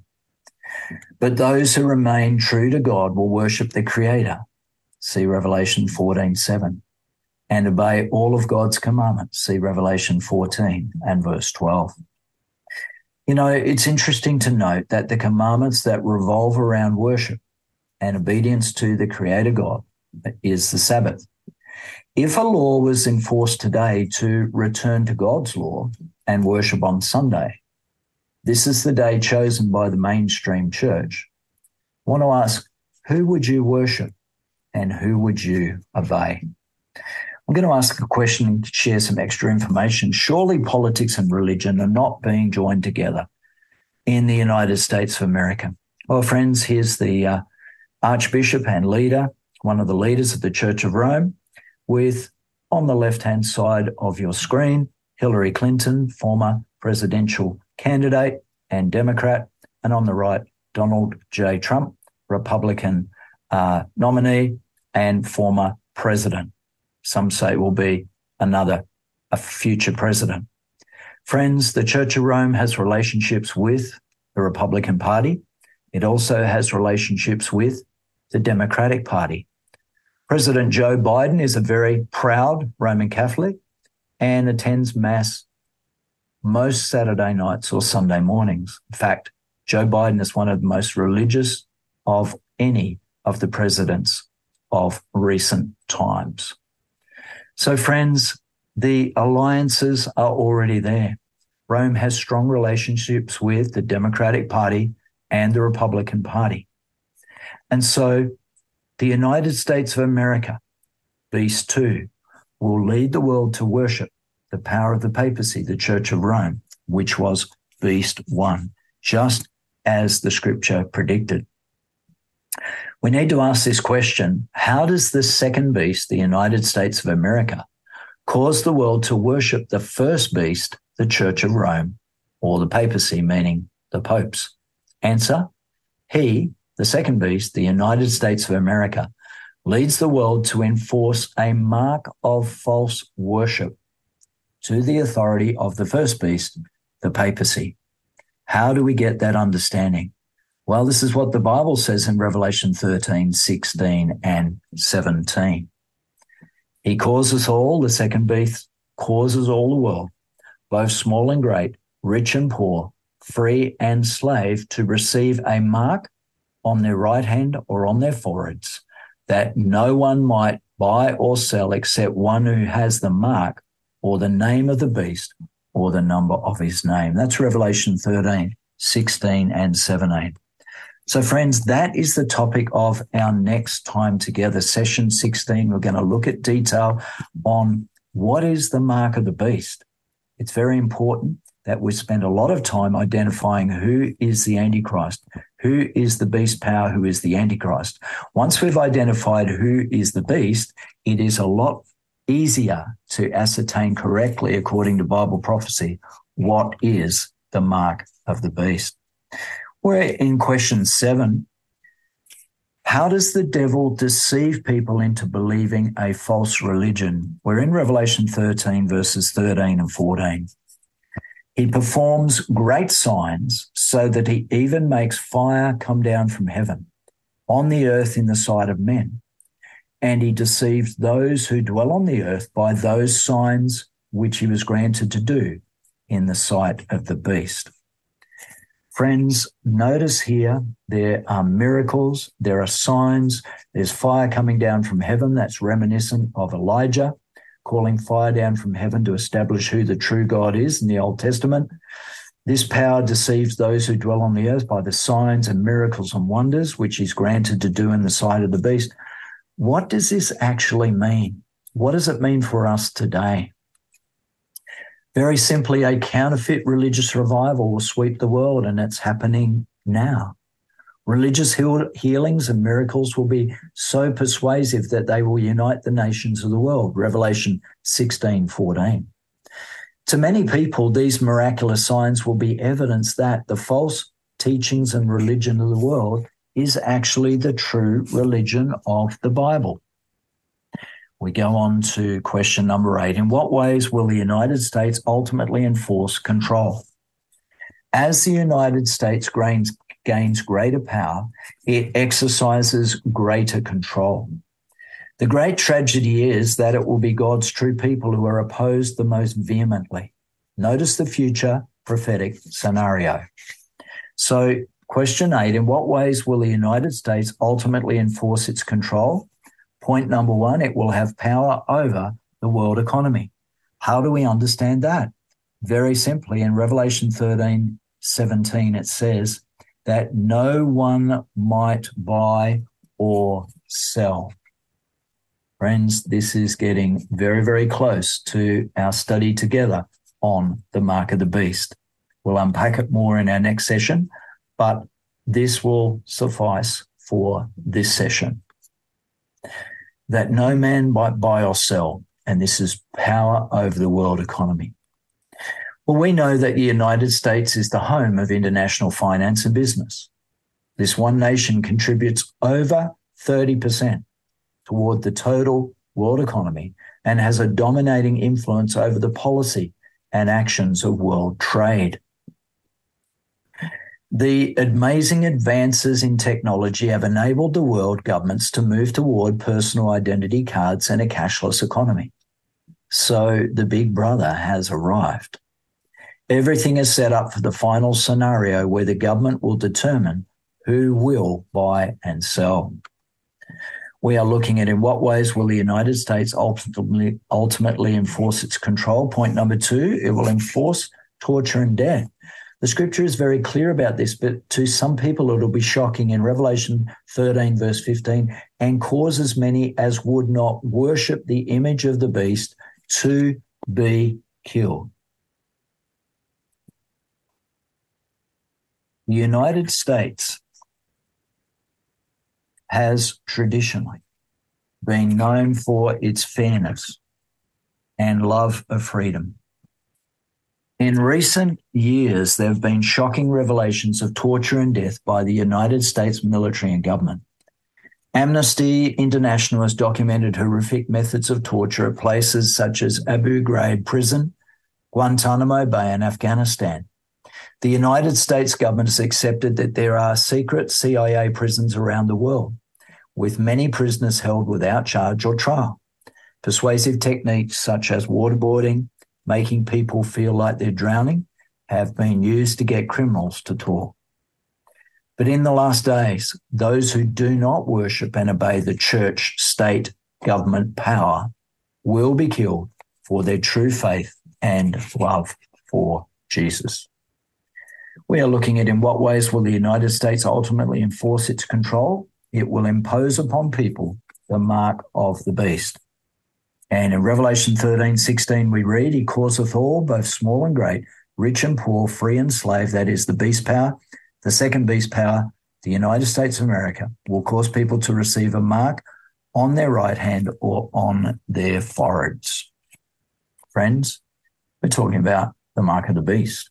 But those who remain true to God will worship the Creator, see Revelation fourteen seven, and obey all of God's commandments, see Revelation fourteen and verse twelve. You know, it's interesting to note that the commandments that revolve around worship and obedience to the Creator God is the Sabbath. If a law was enforced today to return to God's law and worship on Sunday, this is the day chosen by the mainstream church. I want to ask, who would you worship and who would you obey? I'm going to ask a question and share some extra information. Surely politics and religion are not being joined together in the United States of America. Well, friends, here's the uh, Archbishop and leader, one of the leaders of the Church of Rome, with, on the left-hand side of your screen, Hillary Clinton, former presidential candidate and Democrat, and on the right, Donald J. Trump, Republican uh, nominee and former president. Some say will be another, a future president. Friends, the Church of Rome has relationships with the Republican Party. It also has relationships with the Democratic Party. President Joe Biden is a very proud Roman Catholic and attends Mass most Saturday nights or Sunday mornings. In fact, Joe Biden is one of the most religious of any of the presidents of recent times. So, friends, the alliances are already there. Rome has strong relationships with the Democratic Party and the Republican Party. And so the United States of America, Beast two, will lead the world to worship the power of the papacy, the Church of Rome, which was Beast one, just as the scripture predicted. We need to ask this question: how does the second beast, the United States of America, cause the world to worship the first beast, the Church of Rome, or the papacy, meaning the popes? Answer: he, the second beast, the United States of America, leads the world to enforce a mark of false worship to the authority of the first beast, the papacy. How do we get that understanding? Well, this is what the Bible says in Revelation thirteen, sixteen, and seventeen. He causes all, the second beast causes all the world, both small and great, rich and poor, free and slave, to receive a mark on their right hand or on their foreheads, that no one might buy or sell except one who has the mark or the name of the beast or the number of his name. That's Revelation thirteen, sixteen, and seventeen. So, friends, that is the topic of our next time together, session sixteen. We're going to look at detail on what is the mark of the beast. It's very important that we spend a lot of time identifying who is the Antichrist, who is the beast power, who is the Antichrist. Once we've identified who is the beast, it is a lot easier to ascertain correctly, according to Bible prophecy, what is the mark of the beast. We're in question seven. How does the devil deceive people into believing a false religion? We're in Revelation thirteen, verses thirteen and fourteen. He performs great signs so that he even makes fire come down from heaven on the earth in the sight of men. And he deceives those who dwell on the earth by those signs which he was granted to do in the sight of the beast. Friends, notice here there are miracles, there are signs, there's fire coming down from heaven. That's reminiscent of Elijah calling fire down from heaven to establish who the true God is in the Old Testament. This power deceives those who dwell on the earth by the signs and miracles and wonders which he's granted to do in the sight of the beast. What does this actually mean? What does it mean for us today? Very simply, a counterfeit religious revival will sweep the world, and it's happening now. Religious heal- healings and miracles will be so persuasive that they will unite the nations of the world. Revelation sixteen fourteen. To many people, these miraculous signs will be evidence that the false teachings and religion of the world is actually the true religion of the Bible. We go on to question number eight. In what ways will the United States ultimately enforce control? As the United States gains, gains greater power, it exercises greater control. The great tragedy is that it will be God's true people who are opposed the most vehemently. Notice the future prophetic scenario. So, question eight, in what ways will the United States ultimately enforce its control? Point number one, it will have power over the world economy. How do we understand that? Very simply, in Revelation thirteen seventeen, it says that no one might buy or sell. Friends, this is getting very, very close to our study together on the mark of the beast. We'll unpack it more in our next session, but this will suffice for this session. That no man might buy or sell, and this is power over the world economy. Well, we know that the United States is the home of international finance and business. This one nation contributes over thirty percent toward the total world economy and has a dominating influence over the policy and actions of world trade. The amazing advances in technology have enabled the world governments to move toward personal identity cards and a cashless economy. So the big brother has arrived. Everything is set up for the final scenario where the government will determine who will buy and sell. We are looking at in what ways will the United States ultimately, ultimately enforce its control. Point number two, it will enforce torture and death. The scripture is very clear about this, but to some people it will be shocking. In Revelation thirteen, verse fifteen, and cause as many as would not worship the image of the beast to be killed. The United States has traditionally been known for its fairness and love of freedom. In recent years, there have been shocking revelations of torture and death by the United States military and government. Amnesty International has documented horrific methods of torture at places such as Abu Ghraib prison, Guantanamo Bay, and Afghanistan. The United States government has accepted that there are secret C I A prisons around the world, with many prisoners held without charge or trial. Persuasive techniques such as waterboarding, making people feel like they're drowning, have been used to get criminals to talk. But in the last days, those who do not worship and obey the church, state, government power will be killed for their true faith and love for Jesus. We are looking at in what ways will the United States ultimately enforce its control. It will impose upon people the mark of the beast. And in Revelation thirteen sixteen, we read, he causeth all, both small and great, rich and poor, free and slave, that is the beast power. The second beast power, the United States of America, will cause people to receive a mark on their right hand or on their foreheads. Friends, we're talking about the mark of the beast.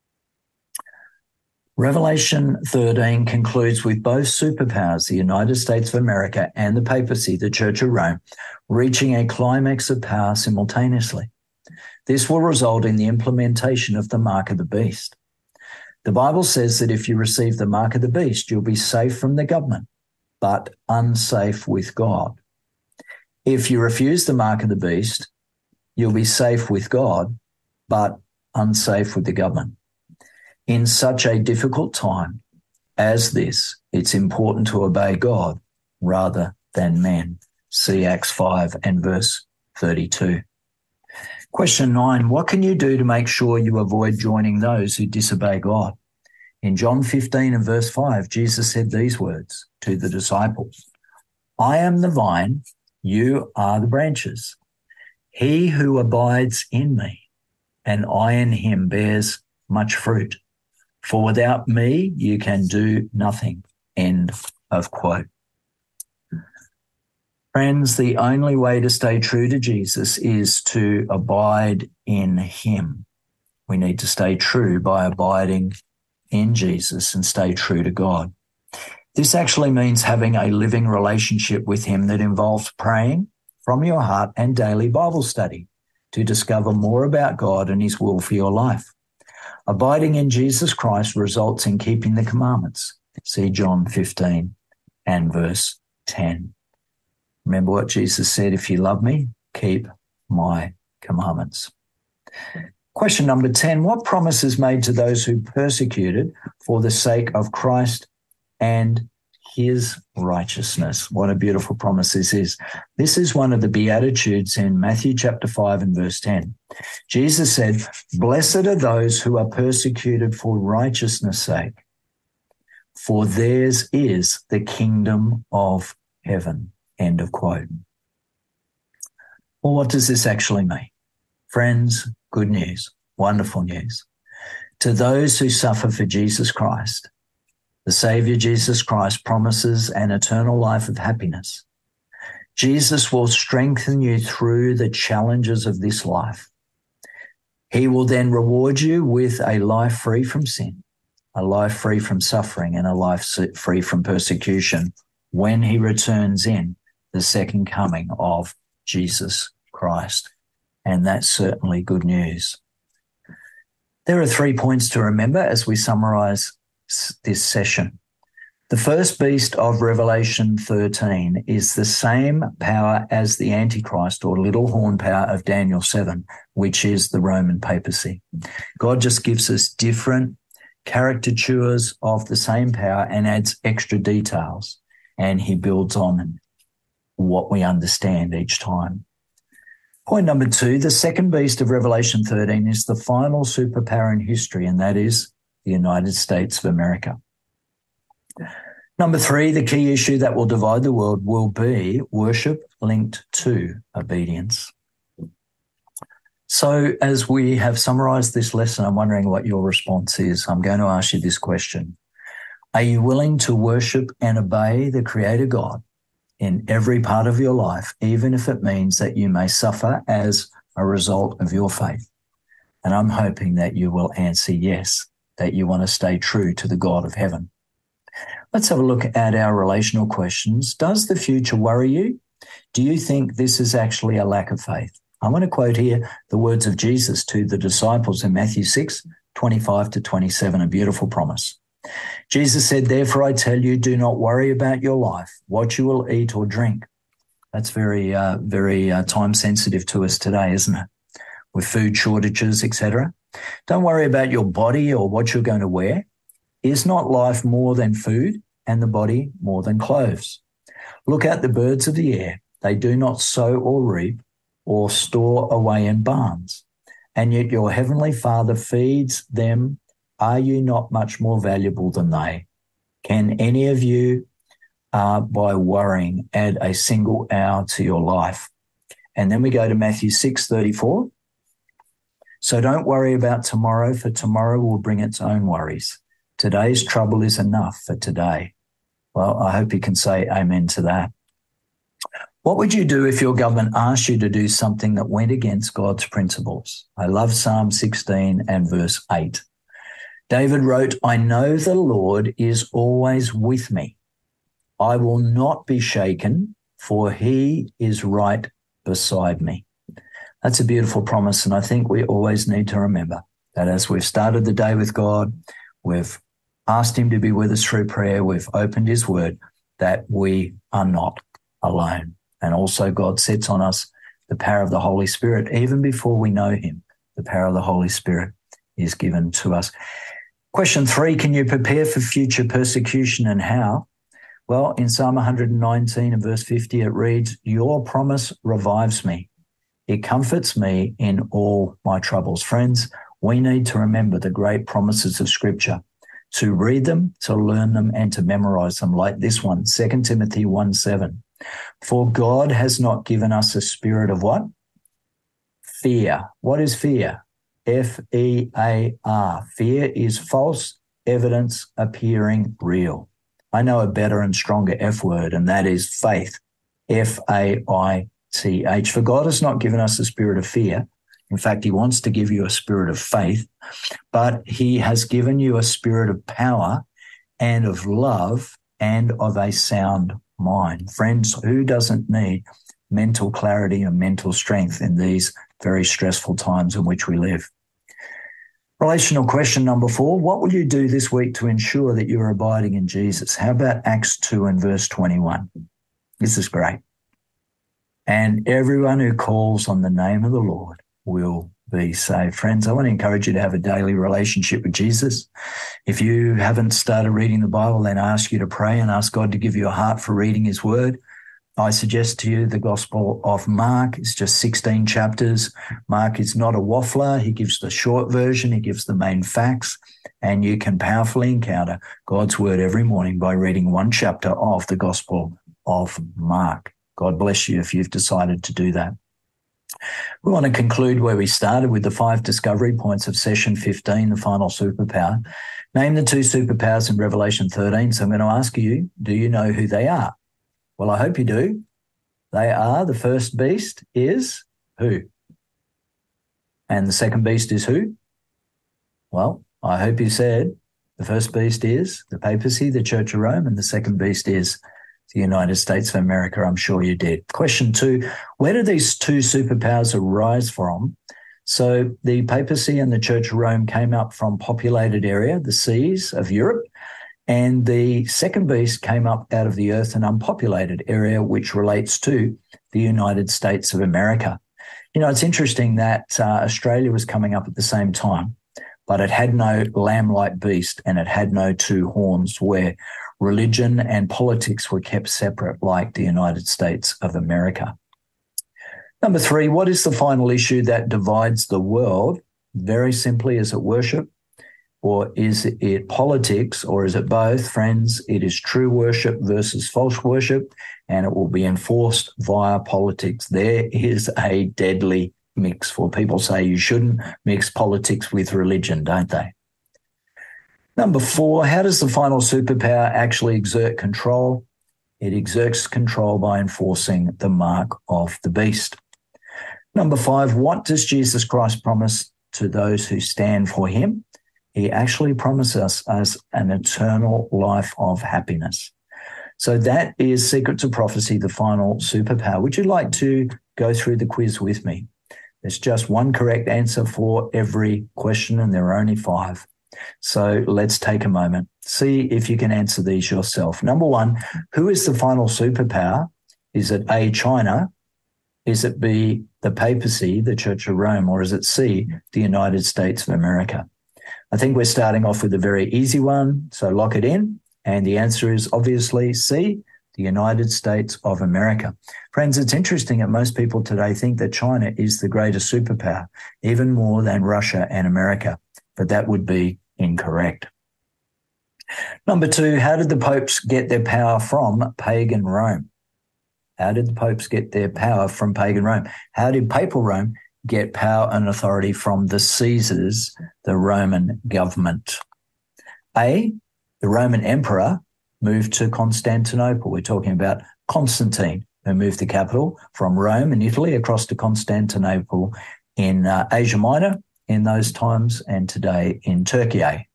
Revelation thirteen concludes with both superpowers, the United States of America and the papacy, the Church of Rome, reaching a climax of power simultaneously. This will result in the implementation of the mark of the beast. The Bible says that if you receive the mark of the beast, you'll be safe from the government, but unsafe with God. If you refuse the mark of the beast, you'll be safe with God, but unsafe with the government. In such a difficult time as this, it's important to obey God rather than men. See Acts five and verse thirty-two. Question nine, what can you do to make sure you avoid joining those who disobey God? In John fifteen and verse five, Jesus said these words to the disciples, I am the vine, you are the branches. He who abides in me and I in him bears much fruit. For without me, you can do nothing. End of quote. Friends, the only way to stay true to Jesus is to abide in him. We need to stay true by abiding in Jesus and stay true to God. This actually means having a living relationship with him that involves praying from your heart and daily Bible study to discover more about God and his will for your life. Abiding in Jesus Christ results in keeping the commandments. See John fifteen and verse ten. Remember what Jesus said, if you love me, keep my commandments. Question number ten, what promise is made to those who persecuted for the sake of Christ and his righteousness? What a beautiful promise this is. This is one of the Beatitudes in Matthew chapter five and verse ten. Jesus said, blessed are those who are persecuted for righteousness' sake, for theirs is the kingdom of heaven. End of quote. Well, what does this actually mean? Friends, good news, wonderful news. To those who suffer for Jesus Christ, the Saviour Jesus Christ promises an eternal life of happiness. Jesus will strengthen you through the challenges of this life. He will then reward you with a life free from sin, a life free from suffering, and a life free from persecution when he returns in the second coming of Jesus Christ. And that's certainly good news. There are three points to remember as we summarize this session. The first beast of Revelation thirteen is the same power as the Antichrist or little horn power of Daniel seven, which is the Roman papacy. God just gives us different caricatures of the same power and adds extra details, and he builds on what we understand each time. Point number two, the second beast of Revelation thirteen is the final superpower in history, and that is the United States of America. Number three, the key issue that will divide the world will be worship linked to obedience. So as we have summarized this lesson, I'm wondering what your response is. I'm going to ask you this question. Are you willing to worship and obey the Creator God in every part of your life, even if it means that you may suffer as a result of your faith? And I'm hoping that you will answer yes, that you want to stay true to the God of heaven. Let's have a look at our relational questions. Does the future worry you? Do you think this is actually a lack of faith? I want to quote here the words of Jesus to the disciples in Matthew six, twenty-five to twenty-seven, a beautiful promise. Jesus said, therefore I tell you, do not worry about your life, what you will eat or drink. That's very, uh, very uh, time sensitive to us today, isn't it? With food shortages, et cetera. Don't worry about your body or what you're going to wear. Is not life more than food and the body more than clothes? Look at the birds of the air. They do not sow or reap or store away in barns, and yet your heavenly Father feeds them. Are you not much more valuable than they? Can any of you, uh, by worrying, add a single hour to your life? And then we go to Matthew six thirty-four. So don't worry about tomorrow, for tomorrow will bring its own worries. Today's trouble is enough for today. Well, I hope you can say amen to that. What would you do if your government asked you to do something that went against God's principles? I love Psalm sixteen and verse eight. David wrote, I know the Lord is always with me. I will not be shaken, for he is right beside me. That's a beautiful promise, and I think we always need to remember that as we've started the day with God, we've asked him to be with us through prayer, we've opened his word, that we are not alone. And also God sets on us the power of the Holy Spirit. Even before we know him, the power of the Holy Spirit is given to us. Question three, can you prepare for future persecution and how? Well, in Psalm one nineteen and verse fifty, it reads, your promise revives me. It comforts me in all my troubles. Friends, we need to remember the great promises of Scripture, to read them, to learn them, and to memorize them, like this one, Second Timothy one seven. For God has not given us a spirit of what? Fear. What is fear? F E A R. Fear is false evidence appearing real. I know a better and stronger F word, and that is faith. F A I T H. For God has not given us a spirit of fear. In fact, he wants to give you a spirit of faith, but he has given you a spirit of power and of love and of a sound mind. Friends, who doesn't need mental clarity and mental strength in these very stressful times in which we live? Relational question number four, what will you do this week to ensure that you're abiding in Jesus? How about Acts two and verse twenty-one? This is great. And everyone who calls on the name of the Lord will be saved. Friends, I want to encourage you to have a daily relationship with Jesus. If you haven't started reading the Bible, then I ask you to pray and ask God to give you a heart for reading his word. I suggest to you the Gospel of Mark. It's just sixteen chapters. Mark is not a waffler. He gives the short version. He gives the main facts. And you can powerfully encounter God's word every morning by reading one chapter of the Gospel of Mark. God bless you if you've decided to do that. We want to conclude where we started with the five discovery points of session fifteen, the final superpower. Name the two superpowers in Revelation thirteen. So I'm going to ask you, do you know who they are? Well, I hope you do. They are, the first beast is who? And the second beast is who? Well, I hope you said the first beast is the papacy, the Church of Rome, and the second beast is the United States of America. I'm sure you did. Question two, where do these two superpowers arise from? So the papacy and the Church of Rome came up from populated area, the seas of Europe, and the second beast came up out of the earth, an unpopulated area, which relates to the United States of America. You know, it's interesting that uh, Australia was coming up at the same time, but it had no lamb-like beast and it had no two horns where religion and politics were kept separate like the United States of America. Number three, what is the final issue that divides the world? Very simply, is it worship? Or is it politics, or is it both? Friends, it is true worship versus false worship, and it will be enforced via politics. There is a deadly mix. For people say you shouldn't mix politics with religion, don't they? Number four, how does the final superpower actually exert control? It exerts control by enforcing the mark of the beast. Number five, what does Jesus Christ promise to those who stand for him? He actually promises us, us an eternal life of happiness. So that is Secrets of Prophecy, the final superpower. Would you like to go through the quiz with me? There's just one correct answer for every question, and there are only five. So let's take a moment. See if you can answer these yourself. Number one, who is the final superpower? Is it A, China? Is it B, the papacy, the Church of Rome? Or is it C, the United States of America? I think we're starting off with a very easy one, so lock it in. And the answer is obviously C, the United States of America. Friends, it's interesting that most people today think that China is the greatest superpower, even more than Russia and America, but that would be incorrect. Number two, how did the popes get their power from pagan Rome? How did the popes get their power from pagan Rome? How did papal Rome get power and authority from the Caesars, the Roman government? A, the Roman emperor moved to Constantinople. We're talking about Constantine, who moved the capital from Rome in Italy across to Constantinople in uh, Asia Minor in those times, and today in Turkey.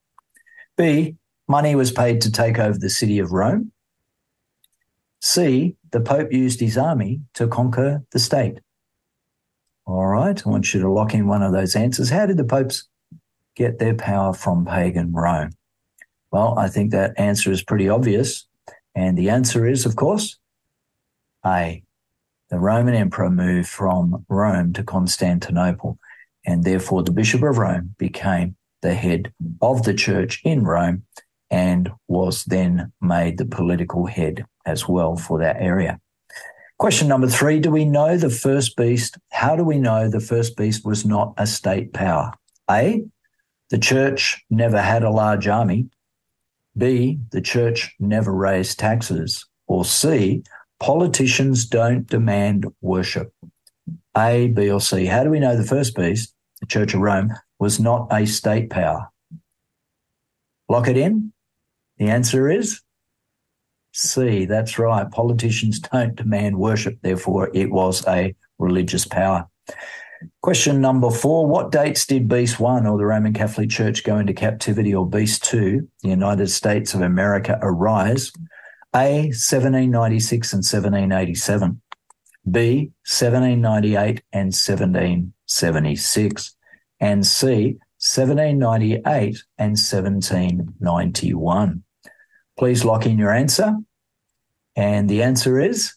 B, money was paid to take over the city of Rome. C, the Pope used his army to conquer the state. All right, I want you to lock in one of those answers. How did the popes get their power from pagan Rome? Well, I think that answer is pretty obvious. And the answer is, of course, A. The Roman emperor moved from Rome to Constantinople, and therefore the Bishop of Rome became the head of the church in Rome and was then made the political head as well for that area. Question number three, do we know the first beast? How do we know the first beast was not a state power? A, the church never had a large army. B, the church never raised taxes. Or C, politicians don't demand worship. A, B, or C. How do we know the first beast, the Church of Rome, was not a state power? Lock it in. The answer is C, that's right. Politicians don't demand worship, therefore it was a religious power. Question number four, what dates did Beast one, or the Roman Catholic Church, go into captivity, or Beast two, the United States of America, arise? A, seventeen ninety-six and seventeen eighty-seven. B, seventeen ninety-eight and seventeen seventy-six. And C, seventeen ninety-eight and seventeen ninety-one. Please lock in your answer. And the answer is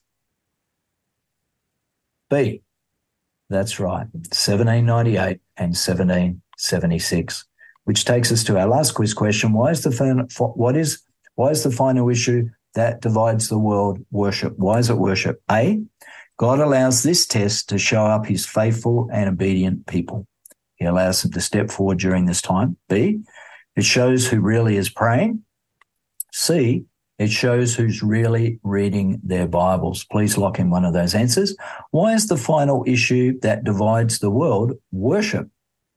B. That's right, seventeen ninety-eight and seventeen seventy-six, which takes us to our last quiz question. Why is the fin- what is why is the final issue that divides the world worship? Why is it worship? A, God allows this test to show up his faithful and obedient people. He allows them to step forward during this time. B, it shows who really is praying. C, it shows who's really reading their Bibles. Please lock in one of those answers. Why is the final issue that divides the world worship?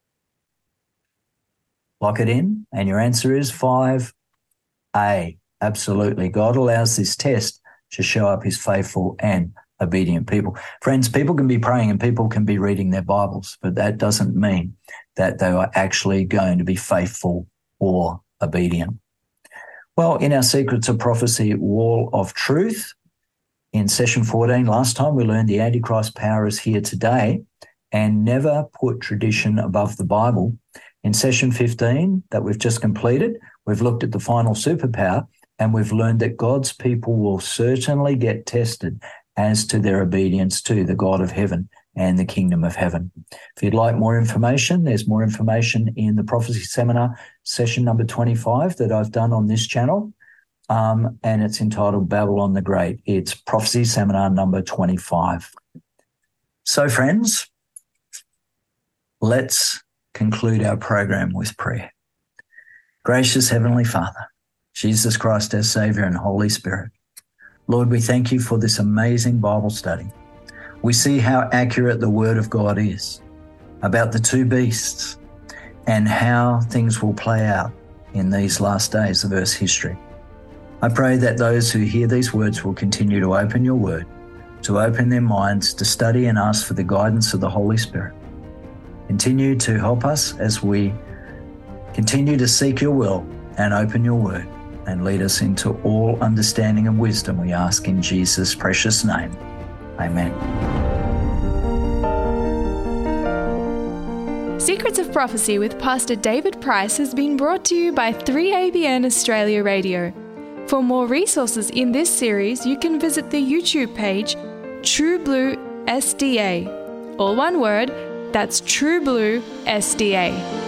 Lock it in, and your answer is five A. Absolutely. God allows this test to show up his faithful and obedient people. Friends, people can be praying and people can be reading their Bibles, but that doesn't mean that they are actually going to be faithful or obedient. Well, in our Secrets of Prophecy Wall of Truth, in session fourteen, last time we learned the Antichrist power is here today and never put tradition above the Bible. In session fifteen that we've just completed, we've looked at the final superpower and we've learned that God's people will certainly get tested as to their obedience to the God of heaven and the kingdom of heaven. If you'd like more information, there's more information in the Prophecy Seminar session number twenty-five that I've done on this channel, um, and it's entitled Babylon the Great. It's Prophecy Seminar number twenty-five. So, friends, let's conclude our program with prayer. Gracious Heavenly Father, Jesus Christ, our Saviour, and Holy Spirit, Lord, we thank you for this amazing Bible study. We see how accurate the Word of God is about the two beasts and how things will play out in these last days of Earth's history. I pray that those who hear these words will continue to open your Word, to open their minds, to study and ask for the guidance of the Holy Spirit. Continue to help us as we continue to seek your will and open your Word, and lead us into all understanding and wisdom, we ask in Jesus' precious name. Amen. Secrets of Prophecy with Pastor David Price has been brought to you by three A B N Australia Radio. For more resources in this series, you can visit the YouTube page True Blue S D A. All one word, that's True Blue S D A.